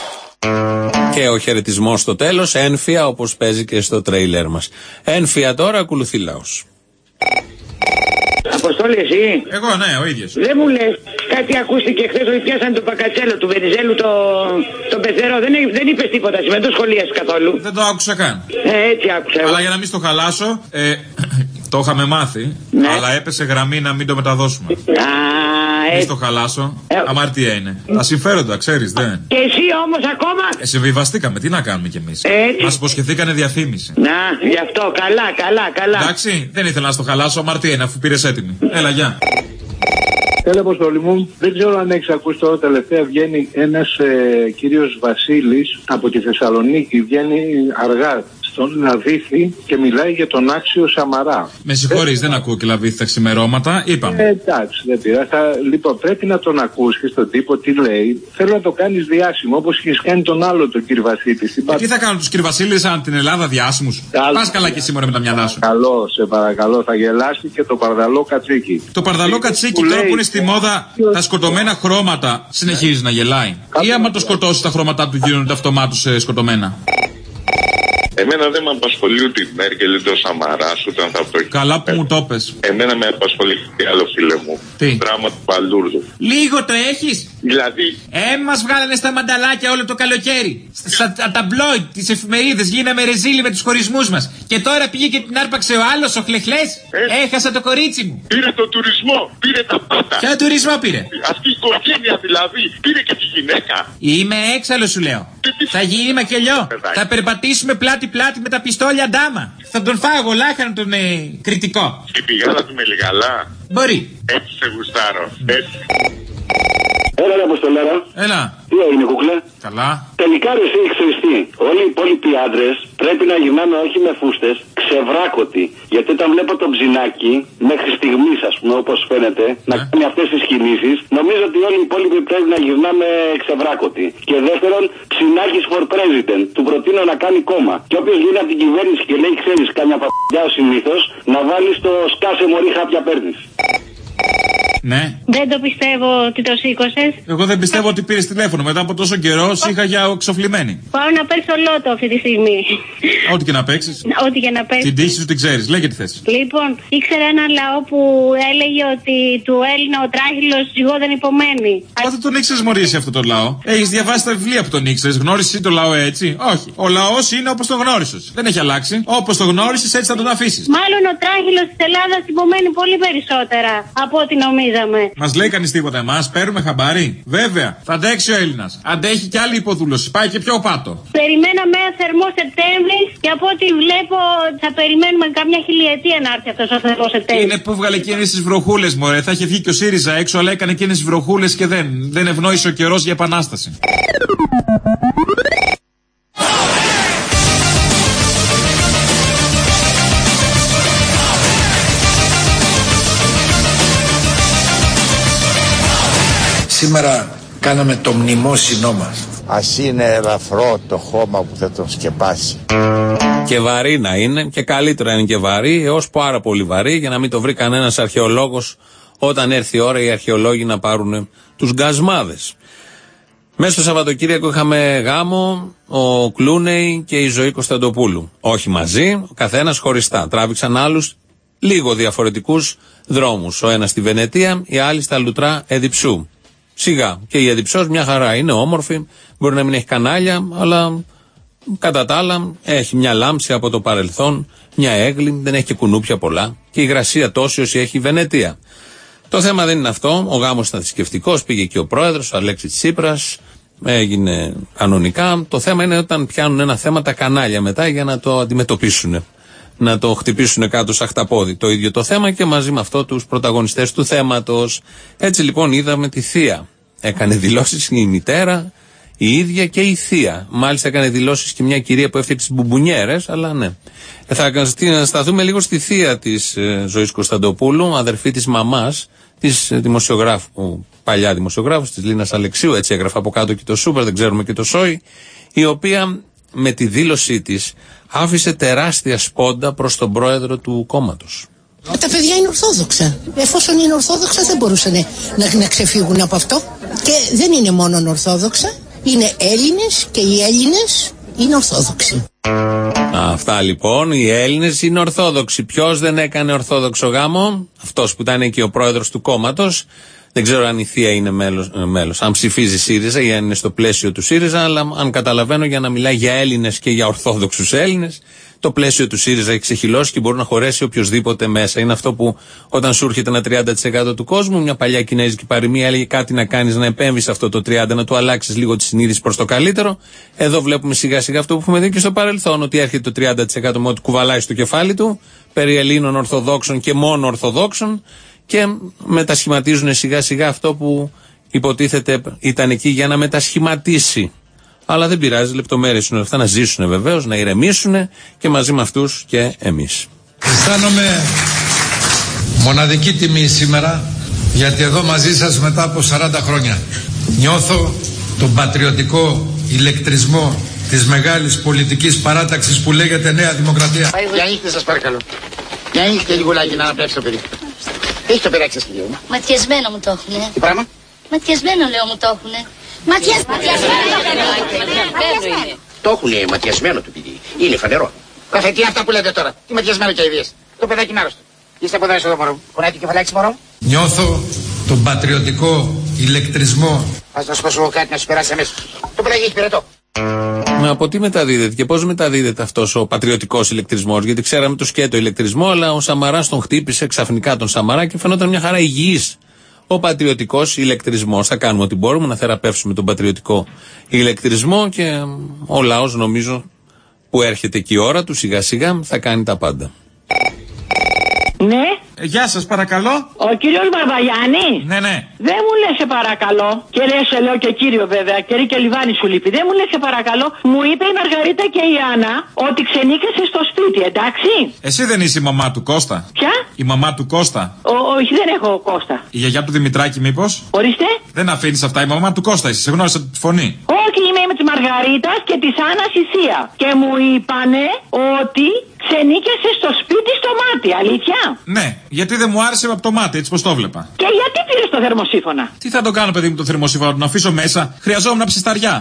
Speaker 4: Και ο χαιρετισμός στο τέλος, ένφια, όπως παίζει και στο τρέιλερ μας. Ένφια τώρα, ακολουθεί λαός.
Speaker 14: Αποστόλη, εσύ.
Speaker 13: Εγώ, ναι, ο ίδιος.
Speaker 14: Δεν μου λες, κάτι ακούστηκε χθες ότι πιάσανε τον Πακατσέλο του Βενιζέλου, τον πεθερό. Δεν είπες τίποτα, δεν το σχολίασες καθόλου.
Speaker 13: Δεν το άκουσα καν.
Speaker 14: Έτσι άκουσα.
Speaker 13: Αλλά για να μην στο χαλάσω, το είχαμε μάθει, ναι. Αλλά έπεσε γραμμή να μην το μεταδώσουμε. Μην στο χαλάσω. Αμαρτία είναι. Τα συμφέροντα, ξέρεις, δεν.
Speaker 14: Και εσύ όμως ακόμα.
Speaker 13: Συμβιβαστήκαμε, τι να κάνουμε κι εμείς. Μας υποσχεθήκανε διαφήμιση.
Speaker 14: Να, γι' αυτό, καλά.
Speaker 13: Εντάξει, δεν ήθελα να στο χαλάσω, αμαρτία είναι αφού πήρες έτοιμη. Έλα, γεια.
Speaker 15: Έλα, Αποστόλη μου, δεν ξέρω αν έχεις ακούσει τώρα τελευταία. Βγαίνει ένας κύριος Βασίλης από τη Θεσσαλονίκη, βγαίνει αργά στον Λαβίθι και μιλάει για τον άξιο Σαμαρά.
Speaker 13: Με συγχωρείς, δεν ακούω και Λαβίθι τα ξημερώματα, είπαμε.
Speaker 15: Εντάξει, δεν πειράζει. Λοιπόν, πρέπει να τον ακούσεις και στον τύπο τι λέει. Θέλω να το κάνεις διάσημο, όπως έχεις κάνει τον άλλο τον κύριο Βασίλη.
Speaker 13: Τι θα κάνουν τους κύριοι Βασίλη σαν την Ελλάδα διάσημους. Πας καλά και σήμερα με τα μυαλά σου.
Speaker 15: Σε παρακαλώ, θα γελάσει και το Παρδαλό Κατσίκι.
Speaker 13: Το Παρδαλό Κατσίκι τώρα που είναι στη μόδα τα σκοτωμένα χρώματα συνεχίζει να γελάει. Ή άμα το σκοτώσει τα χρώματά του γίνονται αυτομάτως σκοτωμένα.
Speaker 16: Εμένα δεν με απασχολεί ούτε η Μέρκελ ούτε ο Σαμαράς ούτε αν θα το.
Speaker 13: Καλά που μου το πες.
Speaker 16: Εμένα με απασχολεί τι άλλο, φίλε μου.
Speaker 13: Τι?
Speaker 16: Δράμα του Παλούρδου.
Speaker 13: Λίγο το έχεις.
Speaker 16: Δηλαδή.
Speaker 13: Μας βγάλανε στα μανταλάκια όλο το καλοκαίρι. Στα ταμπλόιτ, τις εφημερίδες, γίναμε ρεζίλοι με τους χωρισμούς μας. Και τώρα πήγε και την άρπαξε ο άλλος, ο Χλεχλές. Έχασα το κορίτσι μου.
Speaker 16: Πήρε το τουρισμό, πήρε τα πάντα.
Speaker 13: Ποιο τουρισμό πήρε?
Speaker 16: Αυτή η οικογένεια δηλαδή, πήρε και τη γυναίκα.
Speaker 13: Είμαι έξαλλο, σου λέω. Θα γίνει μακελιό. Θα περπατήσουμε πλάτη-πλάτη με τα πιστόλια ντάμα. Θα τον φάω εγώ λάχανο τον κριτικό.
Speaker 16: Και πηγάλα του με λιγαλά.
Speaker 13: Μπορεί.
Speaker 16: Έτσι σε γουστάρω. Έτσι.
Speaker 15: Έλα, ρε Αποστολάρα.
Speaker 13: Έλα.
Speaker 15: Τι έγινε, κουκλέ?
Speaker 13: Καλά.
Speaker 15: Τελικά ρε εσύ ξέρεις τι. Όλοι οι υπόλοιποι άντρες πρέπει να γυρνάμε όχι με φούστες, ξεβράκωτοι. Γιατί όταν βλέπω τον Ψινάκη, μέχρι στιγμής ας πούμε όπως φαίνεται, να κάνει αυτές τις κινήσεις, νομίζω ότι όλοι οι υπόλοιποι πρέπει να γυρνάμε ξεβράκωτοι. Και δεύτερον, Ψινάκης for president. Του προτείνω να κάνει κόμμα. Και όποιος γίνει από την κυβέρνηση και λέει, ξέρεις, κάμια παπαγιά ο συνήθως, να βάλει στο σκάσε μωρή χάπια παίρνεις.
Speaker 13: Ναι.
Speaker 17: Δεν το πιστεύω ότι το σήκωσες.
Speaker 13: Εγώ δεν πιστεύω ότι πήρες τηλέφωνο. Μετά από τόσο καιρό είχα για εξοφλημένη.
Speaker 17: Πάω να παίξω λότο αυτή τη στιγμή.
Speaker 13: Ό,τι και να παίξεις.
Speaker 17: Ό,τι και να παίξεις.
Speaker 13: Την τύχη σου την ξέρεις. Λέγε τι θες.
Speaker 17: Λοιπόν, ήξερα έναν λαό που έλεγε ότι του Έλληνα ο τράχυλος ζυγόταν υπομένει.
Speaker 13: Πότε τον ήξερες, μωρή, εσύ αυτό το λαό? Έχεις διαβάσει τα βιβλία που τον ήξερες? Γνώρισες το λαό έτσι? Όχι. Ο λαός είναι όπως το γνώρισες. Δεν έχει αλλάξει. Όπως το γνώρισες, έτσι θα τον αφήσεις.
Speaker 17: Μάλλον ο τράχυλος της Ελλάδας υπομένει πολύ περισσότερα από ό,τι νομίζαμε.
Speaker 13: Μας λέει κανείς τίποτα εμάς? Παίρνουμε χαμπάρι? Βέβαια. Θα αντέξει ο Έλληνας. Αντέχει και άλλη υποδούλωση. Πάει και πιο πάτο.
Speaker 17: Περιμέναμε ένα θερμό Σεπτέμβρη και από ό,τι βλέπω θα περιμένουμε καμιά χιλιετία να έρθει αυτός ο θερμό Σεπτέμβρη.
Speaker 13: Είναι που βγάλε εκείνες τις βροχούλες, μωρέ. Θα είχε βγει και ο ΣΥΡΙΖΑ έξω, αλλά έκανε εκείνες τις βροχούλες και δεν ευνόησε ο καιρός για επανάσταση.
Speaker 5: Σήμερα κάναμε το μνημόσυνό μας.
Speaker 12: Ας είναι ελαφρό το χώμα που θα τον σκεπάσει.
Speaker 4: Και βαρύ να είναι, και καλύτερα είναι και βαρύ, έως πάρα πολύ βαρύ, για να μην το βρει κανένας αρχαιολόγος όταν έρθει η ώρα οι αρχαιολόγοι να πάρουν τους γκασμάδες. Μέσα στο Σαββατοκύριακο είχαμε γάμο, ο Κλούνεϊ και η Ζωή Κωνσταντοπούλου. Όχι μαζί, ο καθένας χωριστά. Τράβηξαν άλλους λίγο διαφορετικούς δρόμους. Ο ένας στη Βενετία, η άλλη στα λουτρά Εδιψού. Σιγά. Και η Εδιψός μια χαρά είναι όμορφη, μπορεί να μην έχει κανάλια, αλλά κατά τα άλλα έχει μια λάμψη από το παρελθόν, μια έγκλη, δεν έχει και κουνούπια πολλά. Και η υγρασία τόση όσοι έχει η Βενετία. Το θέμα δεν είναι αυτό. Ο γάμος ήταν θρησκευτικός, πήγε και ο πρόεδρος, ο Αλέξης Τσίπρας, έγινε κανονικά. Το θέμα είναι όταν πιάνουν ένα θέμα τα κανάλια μετά για να το αντιμετωπίσουν. Να το χτυπήσουν κάτω σαν χταπόδι το ίδιο το θέμα και μαζί με αυτό τους πρωταγωνιστές του θέματος. Έτσι λοιπόν είδαμε τη θεία έκανε δηλώσεις η μητέρα, η ίδια και η θεία. Μάλιστα έκανε δηλώσεις και μια κυρία που έφτιαξε τις μπουμπονιέρες, αλλά ναι. Θα σταθούμε λίγο στη θεία της Ζωής Κωνσταντοπούλου, αδερφή της μαμάς, της δημοσιογράφου, παλιά δημοσιογράφου, της Λίνας Αλεξίου, έτσι έγραφε από κάτω και το Σούπερ, δεν ξέρουμε και το Σόι, η οποία με τη δήλωσή της άφησε τεράστια σπόντα προς τον πρόεδρο του κόμματος.
Speaker 18: Τα παιδιά είναι ορθόδοξα. Εφόσον είναι ορθόδοξα δεν μπορούσαν να ξεφύγουν από αυτό. Και δεν είναι μόνο ορθόδοξα, είναι Έλληνες και οι Έλληνες είναι ορθόδοξοι.
Speaker 4: Αυτά λοιπόν, οι Έλληνες είναι ορθόδοξοι. Ποιος δεν έκανε ορθόδοξο γάμο? Αυτός που ήταν και ο πρόεδρος του κόμματος. Δεν ξέρω αν η θεία είναι μέλος, αν ψηφίζει ΣΥΡΙΖΑ ή αν είναι στο πλαίσιο του ΣΥΡΙΖΑ, αλλά αν καταλαβαίνω, για να μιλάει για Έλληνες και για ορθόδοξους Έλληνες, το πλαίσιο του ΣΥΡΙΖΑ έχει ξεχυλώσει και μπορεί να χωρέσει οποιοδήποτε μέσα. Είναι αυτό που όταν σου έρχεται ένα 30% του κόσμου, μια παλιά κινέζικη παροιμία έλεγε κάτι να κάνεις, να επέμβεις αυτό το 30%, να του αλλάξεις λίγο τη συνείδηση προς το καλύτερο. Εδώ βλέπουμε σιγά σιγά αυτό που έχουμε δει και στο παρελθόν, ότι έρχεται το 30% με ό,τι κουβαλάει στο κεφάλι του, περί Ελλήνων Ορθοδόξων και μόνο Ορθοδόξων, και μετασχηματίζουν σιγά σιγά αυτό που υποτίθεται ήταν εκεί για να μετασχηματίσει. Αλλά δεν πειράζει, λεπτομέρειες είναι αυτά, να ζήσουν βεβαίως, να ηρεμήσουν και μαζί με αυτούς και εμείς.
Speaker 5: Αισθάνομαι μοναδική τιμή σήμερα, γιατί εδώ μαζί σας μετά από 40 χρόνια νιώθω τον πατριωτικό ηλεκτρισμό της μεγάλης πολιτικής παράταξης που λέγεται Νέα Δημοκρατία.
Speaker 6: Για νύχτε σας παρακαλώ. Για νύχτε λιγουλάκι να αναπνεύσει το παιδί. Έχει το παιδάκι σας λίγο.
Speaker 19: Ματιασμένο μου το έχουνε.
Speaker 6: Τι πράγμα?
Speaker 19: Ματιασμένο λέω μου το έχουνε. Ματιασμένο.
Speaker 6: Το έχουνε ματιασμένο το παιδί. Είναι φανερό. Καφέ, τι αυτά που λέτε τώρα? Τι ματιασμένο και ιδίες. Το παιδάκι είναι άρρωστο. Είστε από εδώ στο μωρό μου. Πονάει το κεφαλάκι μωρό μου.
Speaker 5: Νιώθω τον πατριωτικό ηλεκτρισμό.
Speaker 6: Ας να σου πω κάτι να σου περάσει αμέσως. Το παιδάκι έχει πυρετό.
Speaker 4: Από τι μεταδίδεται και πώς μεταδίδεται αυτός ο πατριωτικός ηλεκτρισμός? Γιατί ξέραμε το σκέτο ηλεκτρισμό, αλλά ο Σαμαράς τον χτύπησε ξαφνικά τον Σαμαρά και φαινόταν μια χαρά υγιής ο πατριωτικός ηλεκτρισμός. Θα κάνουμε ό,τι μπορούμε να θεραπεύσουμε τον πατριωτικό ηλεκτρισμό και ο λαός, νομίζω, που έρχεται και η ώρα του σιγά σιγά θα κάνει τα πάντα.
Speaker 20: Ναι.
Speaker 8: Γεια σας, παρακαλώ.
Speaker 20: Ο κύριος Μπαρβαγιάννη.
Speaker 8: Ναι, ναι.
Speaker 20: Δεν μου λες σε παρακαλώ. Και σε λέω και κύριο βέβαια. Και Λιβάνη σου λείπει. Δεν μου λες σε παρακαλώ. Μου είπε η Μαργαρίτα και η Άννα ότι ξενίκασε στο σπίτι, εντάξει.
Speaker 8: Εσύ δεν είσαι η μαμά του Κώστα?
Speaker 20: Ποια?
Speaker 8: Η μαμά του Κώστα.
Speaker 20: Όχι, δεν έχω Κώστα.
Speaker 8: Η γιαγιά του Δημητράκη, μήπως?
Speaker 20: Ορίστε.
Speaker 8: Δεν αφήνεις αυτά. Η μαμά του Κώστα είσαι. Σε γνώρισα τη φωνή.
Speaker 20: Όχι, είμαι με τη Μαργαρίτα και τη Άννα η θεία. Και μου είπανε ότι ξενίκιασε στο σπίτι στο μάτι, αλήθεια?
Speaker 8: Ναι, γιατί δεν μου άρεσε από το μάτι, έτσι πως το βλέπα.
Speaker 20: Και γιατί πήρες το θερμοσύφωνα?
Speaker 8: Τι θα το κάνω, παιδί μου, το θερμοσύφωνα, να τον αφήσω μέσα? Χρειαζόμουν ψισταριά.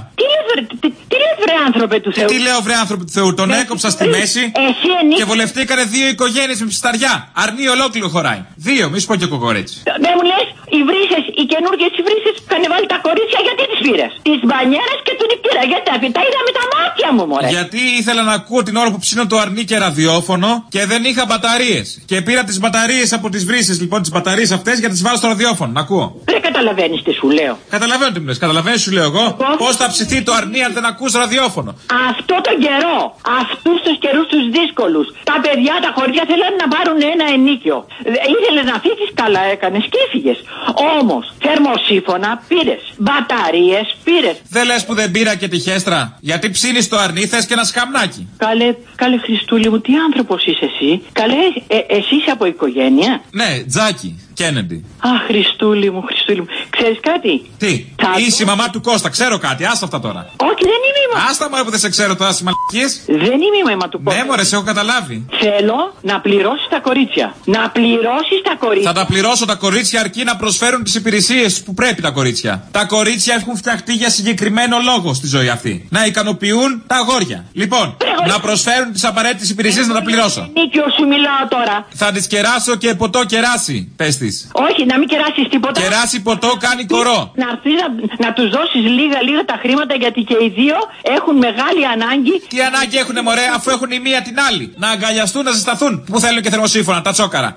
Speaker 20: Τι λες βρε άνθρωπε του Θεού?
Speaker 8: Τι λέω βρε άνθρωπε του Θεού? Τον έκοψα στη μέση και βολευτήκανε 2 οικογένειες με ψισταριά. Αρνί ολόκληρο χωράει. 2, μη σου πω και κοκορέτσι.
Speaker 20: Δεν μου λες, οι βρύσες, οι καινούργιες οι βρύσες που είχαν βάλει τα κορίτσια, γιατί τις πήρες? Τις μπανιέρες και του νηπτήρα, γιατί τα είδα με τα μάτια μου, μωρέ.
Speaker 8: Γιατί ήθελα να ακούω την ώρα που ψήνω το αρνί και ραδιόφωνο και δεν είχα μπαταρίες. Και πήρα τις μπαταρίες από τις βρύσες, λοιπόν, τις μπαταρίες αυτές για να τις βάλω στο ραδιόφωνο. Να ακούω.
Speaker 20: Δεν καταλαβαίνεις τι σου λέω.
Speaker 8: Καταλαβαίνω τι μου λες. Καταλαβαίνεις, σου λέω εγώ. Πώς θα ψηθεί το αρνί αν δεν ακούς ραδιόφωνο?
Speaker 20: Αυτό τον καιρό, αυτούς τους καιρούς τους δύσκολους, τα παιδιά, τα χωριά θέλανε να πάρουν ένα ενίκιο. Ήθελες να φύγεις, καλά έκανες και έφυγες. Όμως, θερμοσύφωνα πήρες, μπαταρίες πήρες.
Speaker 8: Δεν λες που δεν πήρα και τη χέστρα? Γιατί ψήνεις το αρνί, θες και ένα σκαμνάκι.
Speaker 20: Καλέ Χριστούλη μου, τι άνθρωπος είσαι εσύ? Καλέ, εσύ είσαι από οικογένεια?
Speaker 8: Ναι, Τζάκι, Κέννεντι.
Speaker 20: Αχ, Χριστούλη μου. Ξέρεις κάτι?
Speaker 8: Τι? Είσαι η μαμά του Κώστα, ξέρω κάτι, άστα αυτά τώρα.
Speaker 20: Όχι, δεν είμαι η μαμά.
Speaker 8: Άστα μου που δεν σε ξέρω τώρα, στις μαλακίες.
Speaker 20: Δεν είμαι η μαμά του Κώστα.
Speaker 8: Ναι, μωρέ, σε έχω καταλάβει.
Speaker 20: Θέλω να πληρώσεις τα κορίτσια. Να πληρώσεις τα κορίτσια.
Speaker 8: Θα τα πληρώσω τα κορίτσια αρκεί να προσφέρουν τις υπηρεσίες που πρέπει τα κορίτσια. Τα κορίτσια έχουν φτιαχτεί για συγκεκριμένο λόγο στη ζωή αυτή. Να ικανοποιούν τα αγόρια. Λοιπόν, να προσφέρουν τις απαραίτητες υπηρεσίες να τα πληρώσω.
Speaker 20: Νίκιο, σου μιλάω τώρα.
Speaker 8: Θα τις κεράσω και ποτό κεράσει, πες της.
Speaker 20: Όχι, να μην κεράσεις τίποτα.
Speaker 8: Κεράσει ποτό κάνει κορό.
Speaker 20: Να έρθεις να τους δώσεις λίγα τα χρήματα, γιατί και οι δύο έχουν μεγάλη ανάγκη.
Speaker 8: Τι ανάγκη έχουνε, μωρέ, αφού έχουν η μία την άλλη? Να αγκαλιαστούν, να ζεσταθούν. Που θέλουν και θερμοσύφωνα, τα τσόκαρα.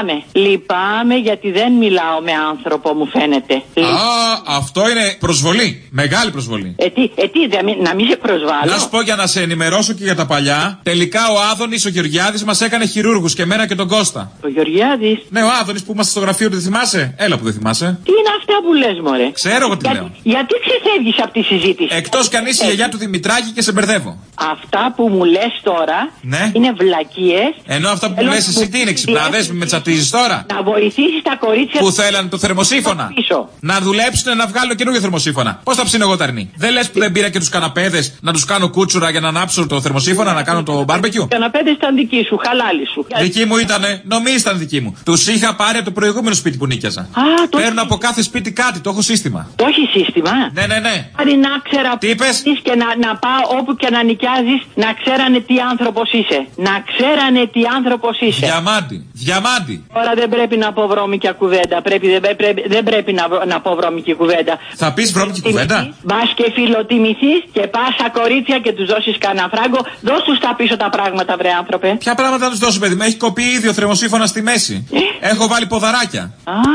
Speaker 20: Λυπάμαι γιατί δεν μιλάω με άνθρωπο, μου φαίνεται.
Speaker 8: Αυτό είναι προσβολή. Μεγάλη προσβολή.
Speaker 20: Να μην σε προσβάλλω.
Speaker 8: Να σου πω για να σε ενημερώσω και για τα παλιά. Τελικά ο Άδωνης, ο Γεωργιάδης μας έκανε χειρούργους και εμένα και τον Κώστα.
Speaker 20: Ο Γεωργιάδης.
Speaker 8: Ναι, ο Άδωνης που είμαστε στο γραφείο του, δεν θυμάσαι? Έλα που δεν θυμάσαι.
Speaker 20: Τι είναι αυτά που λες, μωρέ?
Speaker 8: Ξέρω εγώ τι λέω.
Speaker 20: Γιατί ξεφεύγεις από τη συζήτηση?
Speaker 8: Εκτός κι αν είσαι η γιαγιά του Δημητράκη και σε μπερδεύω.
Speaker 20: Αυτά που μου λες τώρα είναι βλακίες.
Speaker 8: Ενώ αυτά που μου λες εσύ τι είναι, ξυπνάδες, με τσατίζεις τώρα?
Speaker 20: Να βοηθήσεις τα κορίτσια
Speaker 8: που θέλανε το θερμοσύφωνα. Να δουλέψουν να βγάλω καινούργιο θερμοσύφωνα. Πώς θα ψήνω εγώ τα αρνή? Δεν λες που δεν πήρα και τους καναπέδες να τους κάνω κούτσουρα για να ανάψω το θερμοσύφωνα, να κάνω το μπάρμπεκιου?
Speaker 20: Οι καναπέδες ήταν δικοί σου, χαλάλι σου.
Speaker 8: Δική μου ήτανε, νομίζεις ήταν δική μου. Τους είχα πάρει από το προηγούμενο σπίτι που νίκιαζα. Παίρνω από κάθε σπίτι κάτι, το έχω σύστημα.
Speaker 20: Το έχει σύστημα?
Speaker 8: Ναι.
Speaker 20: Άρη να ξέρα
Speaker 8: τι είπες?
Speaker 20: Και να πάω όπου και να νοικιάζεις, να ξέρανε τι άνθρωπος είσαι. Να ξέρανε τι άνθρωπος είσαι.
Speaker 8: Διαμάντη.
Speaker 20: Τώρα δεν πρέπει να πω βρώμικια κουβέντα. Δεν πρέπει να πω βρώμικη κουβέντα.
Speaker 8: Θα πεις βρώμικη κουβέντα?
Speaker 20: Μπας και φιλοτιμηθείς και πας στα κορίτσια και τους δώσεις κανένα φράγκο. Δώσ' τους τα πίσω τα πράγματα, βρε άνθρωπε.
Speaker 8: Ποια πράγματα να τους δώσω, παιδί μου? Έχει κοπεί ήδη ο θερμοσύφωνα στη μέση. Έχω βάλει ποδαράκια.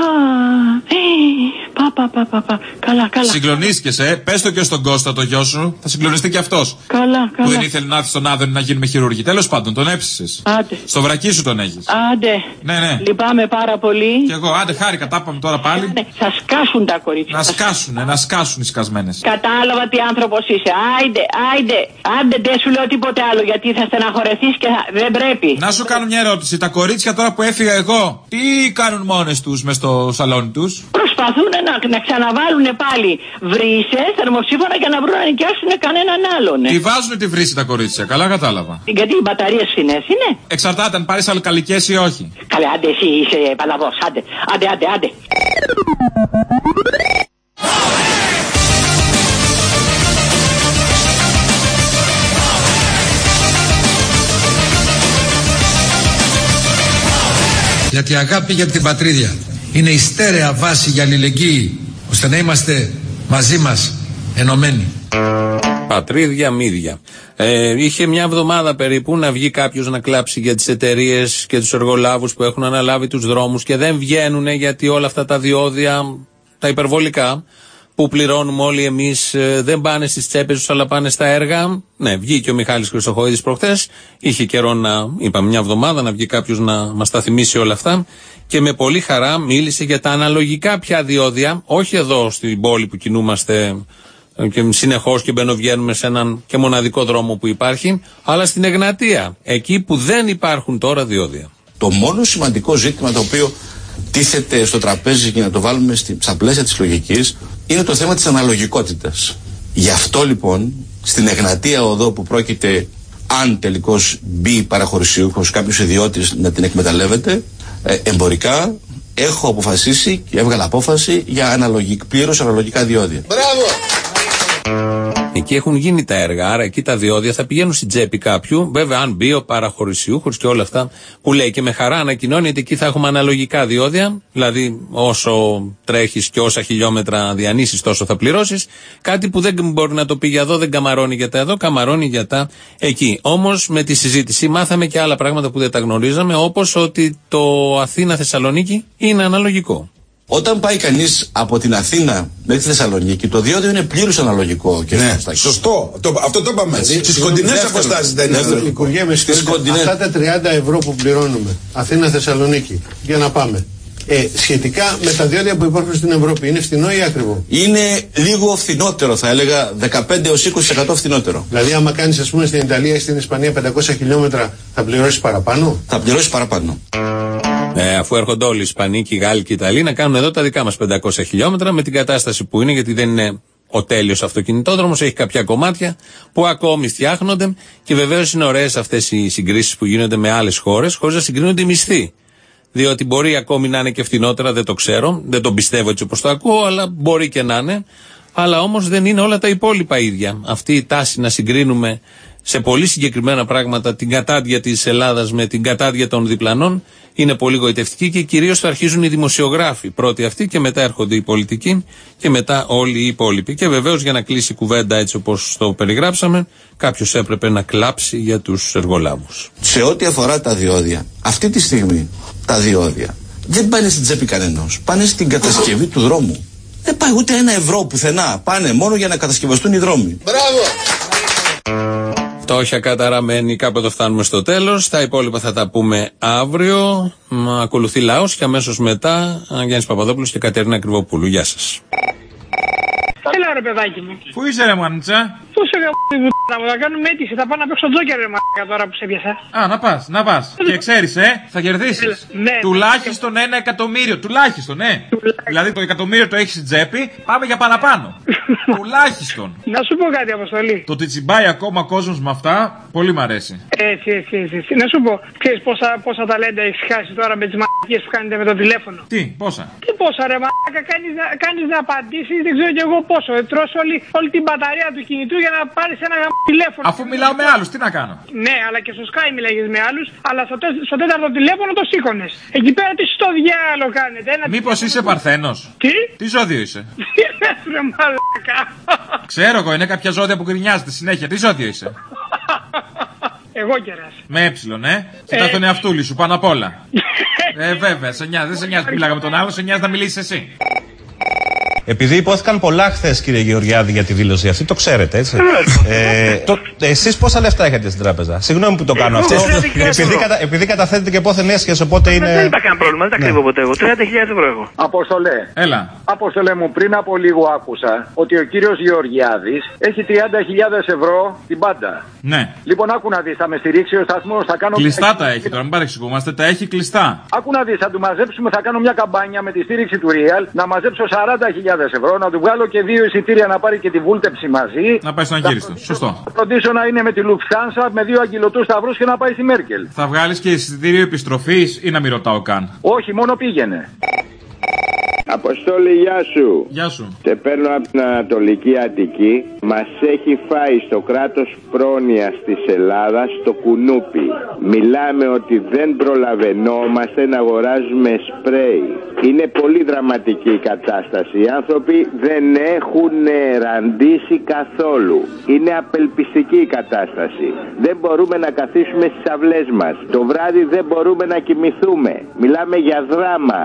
Speaker 8: Καλά.
Speaker 20: Συγκλονίστηκες,
Speaker 8: πες το και στον Κώστα, το γιο σου. Θα συγκλονιστεί και αυτός.
Speaker 20: Καλά.
Speaker 8: Που δεν ήθελε να έρθει στον Άδωνη να γίνουμε χειρούργοι. Τέλος πάντων, τον έψησες.
Speaker 20: Άντε.
Speaker 8: Στο βρακί σου τον έχεις.
Speaker 20: Άντε.
Speaker 8: Ναι.
Speaker 20: Λυπάμαι πάρα πολύ.
Speaker 8: Κι εγώ, άντε, χάρηκα, τα είπαμε τώρα πάλι.
Speaker 20: Ναι. Θα σκάσουν τα κορίτσια.
Speaker 8: Να σκάσουν οι σκασμένες.
Speaker 20: Κατάλαβα τι άνθρωπος είσαι. Άντε, δεν σου λέω τίποτε άλλο γιατί θα στεναχωρεθείς και δεν πρέπει.
Speaker 8: Να σου κάνω μια ερώτηση. Τα κορίτσια τώρα που έφυγα εγώ, τι κάνουν μόνες τους μες στο σαλόνι τους?
Speaker 20: Προσπαθούν να ξαναβάλουν πάλι βρύσες, θερμοσύφωνα για να βρουν να νοικιάσουν κανέναν άλλον.
Speaker 8: Τι βάζουν τη βρύση τα κορίτσια, καλά κατάλαβα.
Speaker 20: Γιατί οι μπαταρίες φθηνές είναι.
Speaker 8: Εξαρτάται αν πάρεις αλκαλικές ή όχι.
Speaker 20: Καλέ, άντε, εσύ είσαι παλαβός. Άντε.
Speaker 5: Γιατί η αγάπη για την πατρίδια είναι η στέρεα βάση για αλληλεγγύη, ώστε να είμαστε μαζί μας ενωμένοι.
Speaker 4: Πατρίδια, μύδια. Είχε μια εβδομάδα περίπου να βγει κάποιος να κλάψει για τις εταιρείες και τους εργολάβους που έχουν αναλάβει τους δρόμους και δεν βγαίνουν γιατί όλα αυτά τα διόδια, τα υπερβολικά, που πληρώνουμε όλοι εμείς, δεν πάνε στις τσέπες τους αλλά πάνε στα έργα. Ναι, βγήκε ο Μιχάλης Χρυσοχοίδης προχθές. Είχε καιρό είπαμε μια εβδομάδα να βγει κάποιος να μας τα θυμίσει όλα αυτά. Και με πολύ χαρά μίλησε για τα αναλογικά πια διόδια, όχι εδώ στην πόλη που κινούμαστε και συνεχώς και μπαινοβγαίνουμε σε έναν και μοναδικό δρόμο που υπάρχει, αλλά στην Εγνατία, εκεί που δεν υπάρχουν τώρα διόδια.
Speaker 7: Το μόνο σημαντικό ζήτημα το οποίο τίθεται στο τραπέζι για να το βάλουμε στα πλαίσια της λογικής είναι το θέμα της αναλογικότητας. Γι' αυτό λοιπόν στην Εγνατία οδό που πρόκειται, αν τελικώς μπει παραχωρησιούχος κάποιος ιδιώτης να την εκμεταλλεύεται εμπορικά, έχω αποφασίσει και έβγαλα απόφαση για πλήρως αναλογικά διόδια.
Speaker 11: Μπράβο!
Speaker 4: Εκεί έχουν γίνει τα έργα, άρα εκεί τα διόδια θα πηγαίνουν στην τσέπη κάποιου. Βέβαια, αν μπει ο παραχωρησιούχος και όλα αυτά που λέει και με χαρά ανακοινώνει ότι εκεί θα έχουμε αναλογικά διόδια, δηλαδή όσο τρέχεις και όσα χιλιόμετρα διανύσεις τόσο θα πληρώσεις. Κάτι που δεν μπορεί να το πει για εδώ, δεν καμαρώνει για τα εδώ, καμαρώνει για τα εκεί. Όμως με τη συζήτηση μάθαμε και άλλα πράγματα που δεν τα γνωρίζαμε, όπως ότι το Αθήνα-Θεσσαλονίκη είναι αναλογικό.
Speaker 7: Όταν πάει κανείς από την Αθήνα μέχρι τη Θεσσαλονίκη, το διόδιο είναι πλήρως αναλογικό.
Speaker 21: Ναι, σωστό. Αυτό το είπαμε. Στις κοντινές αποστάσεις δεν είναι αναλογικό.
Speaker 22: Αυτά τα 30 ευρώ που πληρώνουμε, Αθήνα-Θεσσαλονίκη, για να πάμε. Σχετικά με τα διόδια που υπάρχουν στην Ευρώπη, είναι φθηνό ή ακριβό?
Speaker 7: Είναι λίγο φθηνότερο, θα έλεγα 15-20% φθηνότερο.
Speaker 22: Δηλαδή, άμα κάνεις, ας πούμε, στην Ιταλία ή στην Ισπανία 500 χιλιόμετρα, θα πληρώσεις παραπάνω?
Speaker 7: Θα πληρώσεις παραπάνω.
Speaker 4: Αφού έρχονται όλοι οι Ισπανοί και οι Γάλλοι και οι Ιταλοί να κάνουν εδώ τα δικά μας 500 χιλιόμετρα με την κατάσταση που είναι, γιατί δεν είναι ο τέλειος αυτοκινητόδρομος, έχει κάποια κομμάτια που ακόμη φτιάχνονται και βεβαίως είναι ωραίες αυτές οι συγκρίσεις που γίνονται με άλλες χώρες, χωρίς να συγκρίνονται οι μισθοί. Διότι μπορεί ακόμη να είναι και φτηνότερα, δεν το ξέρω, δεν το πιστεύω έτσι όπως το ακούω, αλλά μπορεί και να είναι. Αλλά όμως δεν είναι όλα τα υπόλοιπα ίδια. Αυτή η τάση να συγκρίνουμε σε πολύ συγκεκριμένα πράγματα την κατάδια της Ελλάδας με την κατάδια των διπλανών είναι πολύ γοητευτική και κυρίως θα αρχίζουν οι δημοσιογράφοι. Πρώτοι αυτοί και μετά έρχονται οι πολιτικοί και μετά όλοι οι υπόλοιποι. Και βεβαίως για να κλείσει η κουβέντα έτσι όπως το περιγράψαμε, κάποιος έπρεπε να κλάψει για τους εργολάβους.
Speaker 7: Σε ό,τι αφορά τα διόδια, αυτή τη στιγμή τα διόδια δεν πάνε στην τσέπη κανενός. Πάνε στην κατασκευή του δρόμου. Δεν πάει ούτε 1 ευρώ πουθενά. Πάνε μόνο για να κατασκευαστούν οι δρόμοι.
Speaker 11: Μπράβο!
Speaker 4: Φτώχεια καταραμένη. Κάπου εδώ φτάνουμε στο τέλος. Τα υπόλοιπα θα τα πούμε αύριο. Ακολουθεί Λαός και αμέσως μετά Γιάννης Παπαδόπουλος και Κατερίνα Κρυβοπούλου. Γεια σας.
Speaker 1: Έλα ρε παιδάκι μου.
Speaker 8: Πού είσαι ρε μάνιτσα?
Speaker 1: Πού σε να μου θα κάνουμε αίτηση, θα πάω να παίξω τζόκερ ρε μαλάκα τώρα που σε πιάσα.
Speaker 8: Α, να πας. Και ξέρεις θα κερδίσεις.
Speaker 1: Ναι,
Speaker 8: τουλάχιστον 1 εκατομμύριο, τουλάχιστον, Δηλαδή το εκατομμύριο το έχεις στην τσέπη, πάμε για παραπάνω. Τουλάχιστον.
Speaker 1: Να σου πω κάτι, Αποστολή.
Speaker 8: Το ότι τσιμπάει ακόμα κόσμος με αυτά, πολύ μ' αρέσει.
Speaker 1: Έτσι. Να σου πω, ξέρεις πόσα ταλέντα έχεις χάσει τώρα με τις μαλακίες που κάνετε με το τηλέφωνο?
Speaker 8: Πόσα?
Speaker 1: Τι πόσα ρε μαλάκα, κάνεις να απαντήσεις, δεν ξέρω κι εγώ πόσο. Τρως όλη την μπαταρία του κινητού για να πάρεις ένα τηλέφωνο.
Speaker 8: Αφού μιλάω με άλλους, τι να κάνω?
Speaker 1: Ναι, αλλά και στο Sky μιλάγες με άλλους, αλλά στο τέταρτο τηλέφωνο το σήκωνες. Εκεί πέρα τι στο διάλογο κάνετε?
Speaker 8: Μήπως είσαι παρθένος?
Speaker 1: Τι
Speaker 8: ζώδιο είσαι?
Speaker 1: Ρε μαλάκα.
Speaker 8: Ξέρω εγώ, είναι κάποια ζώδια που γκρινιάζεται συνέχεια. Τι ζώδιο είσαι?
Speaker 1: Εγώ κεράς.
Speaker 8: Με κοιτάς τον εαυτούλη σου πάνω απ' όλα. Βέβαια, δεν σε νοιάζει που μιλάγαμε τον άλλο, σε νοιάζει να μιλήσεις εσύ.
Speaker 9: Επειδή υπόθηκαν πολλά χθες, κύριε Γεωργιάδη, για τη δήλωση αυτή, το ξέρετε, έτσι. Εσείς πόσα λεφτά έχετε στην τράπεζα? Συγγνώμη που το κάνω αυτό. Επειδή καταθέτετε και πόθεν έσχες, οπότε είναι.
Speaker 23: Δεν υπάρχει κανένα πρόβλημα, δεν τα κρύβω ποτέ εγώ. 30.000 ευρώ έχω.
Speaker 24: Αποστολέ.
Speaker 8: Έλα.
Speaker 24: Αποστολέ μου, πριν από λίγο άκουσα ότι ο κύριος Γεωργιάδης έχει 30.000 ευρώ την πάντα.
Speaker 8: Ναι.
Speaker 24: Λοιπόν, άκου να δεις, θα με στηρίξει ο σταθμός, θα κάνω.
Speaker 8: Κλειστά τα έχει τώρα, μην παρεξηγούμαστε, τα έχει κλειστά.
Speaker 24: Άκου να δεις, θα του μαζέψουμε, θα κάνω μια καμπάνια με τη στήριξη του Real, να μαζέψω 40.000 ευρώ, να του βγάλω και 2 εισιτήρια να πάρει και τη βούλτεψη μαζί.
Speaker 8: Να πάει στον αγύριστο. Σωστό.
Speaker 24: Θα φροντίσω να είναι με τη Lufthansa με 2 αγγυλωτούς σταυρούς και να πάει στη Μέρκελ.
Speaker 8: Θα βγάλεις και εισιτήριο επιστροφής ή να μην ρωτάω καν?
Speaker 24: Όχι, μόνο πήγαινε.
Speaker 25: Αποστόλη, γεια σου.
Speaker 8: Γεια σου.
Speaker 25: Σε παίρνω από την Ανατολική Αττική. Μας έχει φάει στο κράτος πρόνοιας της Ελλάδας το κουνούπι. Μιλάμε ότι δεν προλαβαινόμαστε να αγοράζουμε σπρέι. Είναι πολύ δραματική η κατάσταση. Οι άνθρωποι δεν έχουν ραντίσει καθόλου. Είναι απελπιστική η κατάσταση. Δεν μπορούμε να καθίσουμε στις αυλές μας. Το βράδυ δεν μπορούμε να κοιμηθούμε. Μιλάμε για δράμα.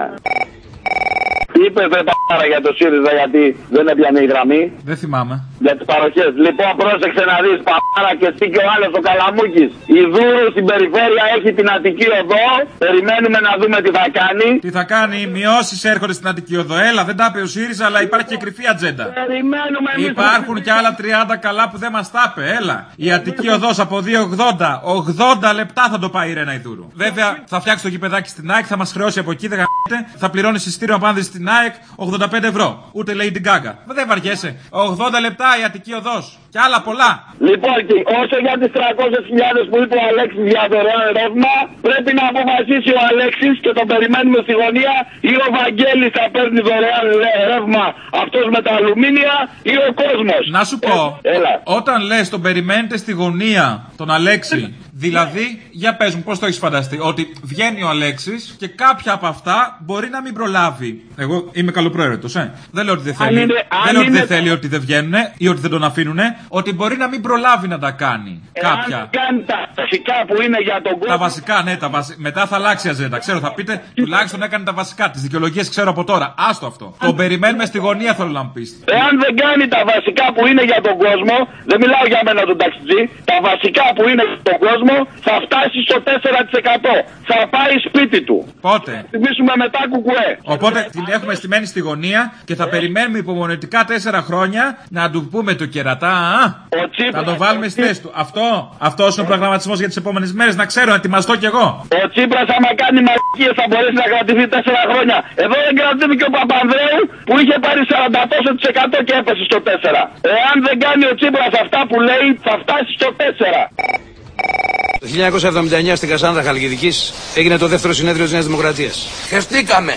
Speaker 26: Τι είπες βρε π***αρα για το ΣΥΡΙΖΑ, γιατί δεν έπιανε η γραμμή?
Speaker 8: Δεν θυμάμαι.
Speaker 26: Για τις παροχές. Λοιπόν, πρόσεξε να δεις π***αρα και εσύ και ο άλλος ο Καλαμούκης. Η Δούρου στην περιφέρεια έχει την Αττική Οδό. Περιμένουμε να δούμε τι θα κάνει.
Speaker 8: Τι θα κάνει, οι μειώσεις έρχονται στην Αττική Οδό. Έλα, δεν τα είπε ο ΣΥΡΙΖΑ, αλλά υπάρχει και κρυφή ατζέντα.
Speaker 26: Περιμένουμε εμείς.
Speaker 8: Υπάρχουν και άλλα 30 καλά που δεν μας τα είπε. Έλα. Η Αττική Οδός από 2,80. 80 λεπτά θα το πάει η Ρένα Ιδούρου. Βέβαια, θα φτιάξει το γηπεδάκι στην ΑΕΚ, θα μας χρεώσει από εκεί, δεν γαμπείτε. Θα πληρώνει εισιτήριο απάντηση στην ΑΕΚ 85 ευρώ. Ούτε Lady Gaga. Δεν βαριέσαι. 80 λεπτά η Αττική Οδός. Και άλλα πολλά.
Speaker 26: Λοιπόν, και όσο για τις 300.000 που είπε ο Αλέξης για δωρεάν ρεύμα, πρέπει να αποφασίσει ο Αλέξης και τον περιμένουμε στη γωνία, ή ο Βαγγέλης θα παίρνει δωρεάν ρεύμα αυτός με τα αλουμίνια, ή ο κόσμος.
Speaker 8: Να σου πω, όταν λες τον περιμένετε στη γωνία τον Αλέξη, δηλαδή, για πες μου, πώς το έχεις φανταστεί? Ότι βγαίνει ο Αλέξης και κάποια από αυτά μπορεί να μην προλάβει. Εγώ είμαι καλοπροαίρετος, δεν λέω ότι δεν θέλει. Δεν λέω ότι δεν θέλει, ότι δεν βγαίνουνε ή ότι δεν τον αφήνουνε. Ότι μπορεί να μην προλάβει να τα κάνει. Κάποια.
Speaker 26: Κάνει τα βασικά που είναι για τον κόσμο.
Speaker 8: Τα βασικά, ναι, μετά θα αλλάξει η ατζέντα. Ξέρω, θα πείτε τουλάχιστον έκανε τα βασικά. Τις δικαιολογίες ξέρω από τώρα. Άστο αυτό. Τον περιμένουμε στη γωνία, θέλω να μου πεις.
Speaker 26: Εάν δεν κάνει τα βασικά που είναι για τον κόσμο, δεν μιλάω για μένα τον ταξιτζή, τα βασικά που είναι για τον κόσμο θα φτάσει στο 4%. Θα πάει σπίτι του.
Speaker 8: Πότε?
Speaker 26: Θυμίσουμε μετά κουκουέ.
Speaker 8: Οπότε την έχουμε στημένη στη γωνία και θα περιμένουμε υπομονετικά 4 χρόνια να του πούμε το κερατά. Θα το βάλουμε στη θέση του. Αυτός είναι ο προγραμματισμός για τις επόμενες μέρες. Να ξέρω, να ετοιμαστώ κι εγώ.
Speaker 26: Ο Τσίπρας, άμα κάνει μαλακίες, θα μπορέσει να κρατηθεί 4 χρόνια. Εδώ δεν κρατηθεί και ο Παπανδρέου που είχε πάρει 40% και έπεσε στο 4. Εάν δεν κάνει ο Τσίπρας αυτά που λέει, θα φτάσει στο 4.
Speaker 10: Το 1979 στην Κασάνδρα Χαλκιδικής έγινε το δεύτερο συνέδριο της Νέας Δημοκρατίας.
Speaker 27: Χεστήκαμε!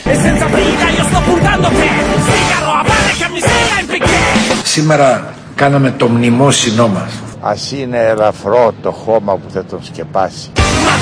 Speaker 5: Σήμερα κάναμε το μνημόσυνό μας.
Speaker 12: Ας είναι ελαφρό το χώμα που θα τον σκεπάσει.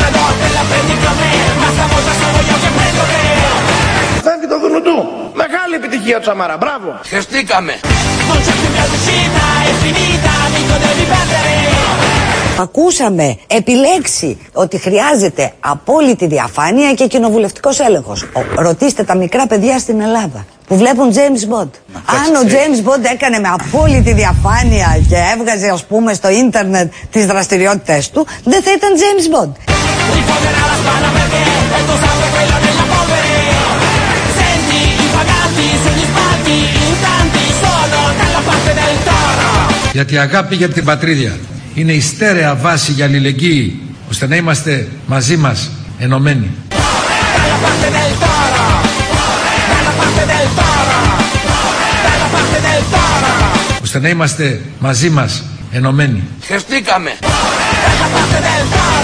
Speaker 3: Φεύγει το Δουνουτού. Μεγάλη επιτυχία του Σαμαρά. Μπράβο.
Speaker 27: Χεστήκαμε!
Speaker 2: Ακούσαμε επιλέξει ότι χρειάζεται απόλυτη διαφάνεια και κοινοβουλευτικός έλεγχος. Ρωτήστε τα μικρά παιδιά στην Ελλάδα που βλέπουν James Bond. Αν ο James Bond έκανε με απόλυτη διαφάνεια και έβγαζε, ας πούμε, στο ίντερνετ τις δραστηριότητες του, δεν θα ήταν James Bond.
Speaker 5: Γιατί η αγάπη για την πατρίδια είναι η στέρεα βάση για αλληλεγγύη, ώστε να είμαστε μαζί μας ενωμένοι. Ώστε να είμαστε μαζί μας ενωμένοι.
Speaker 6: Χεστήκαμε.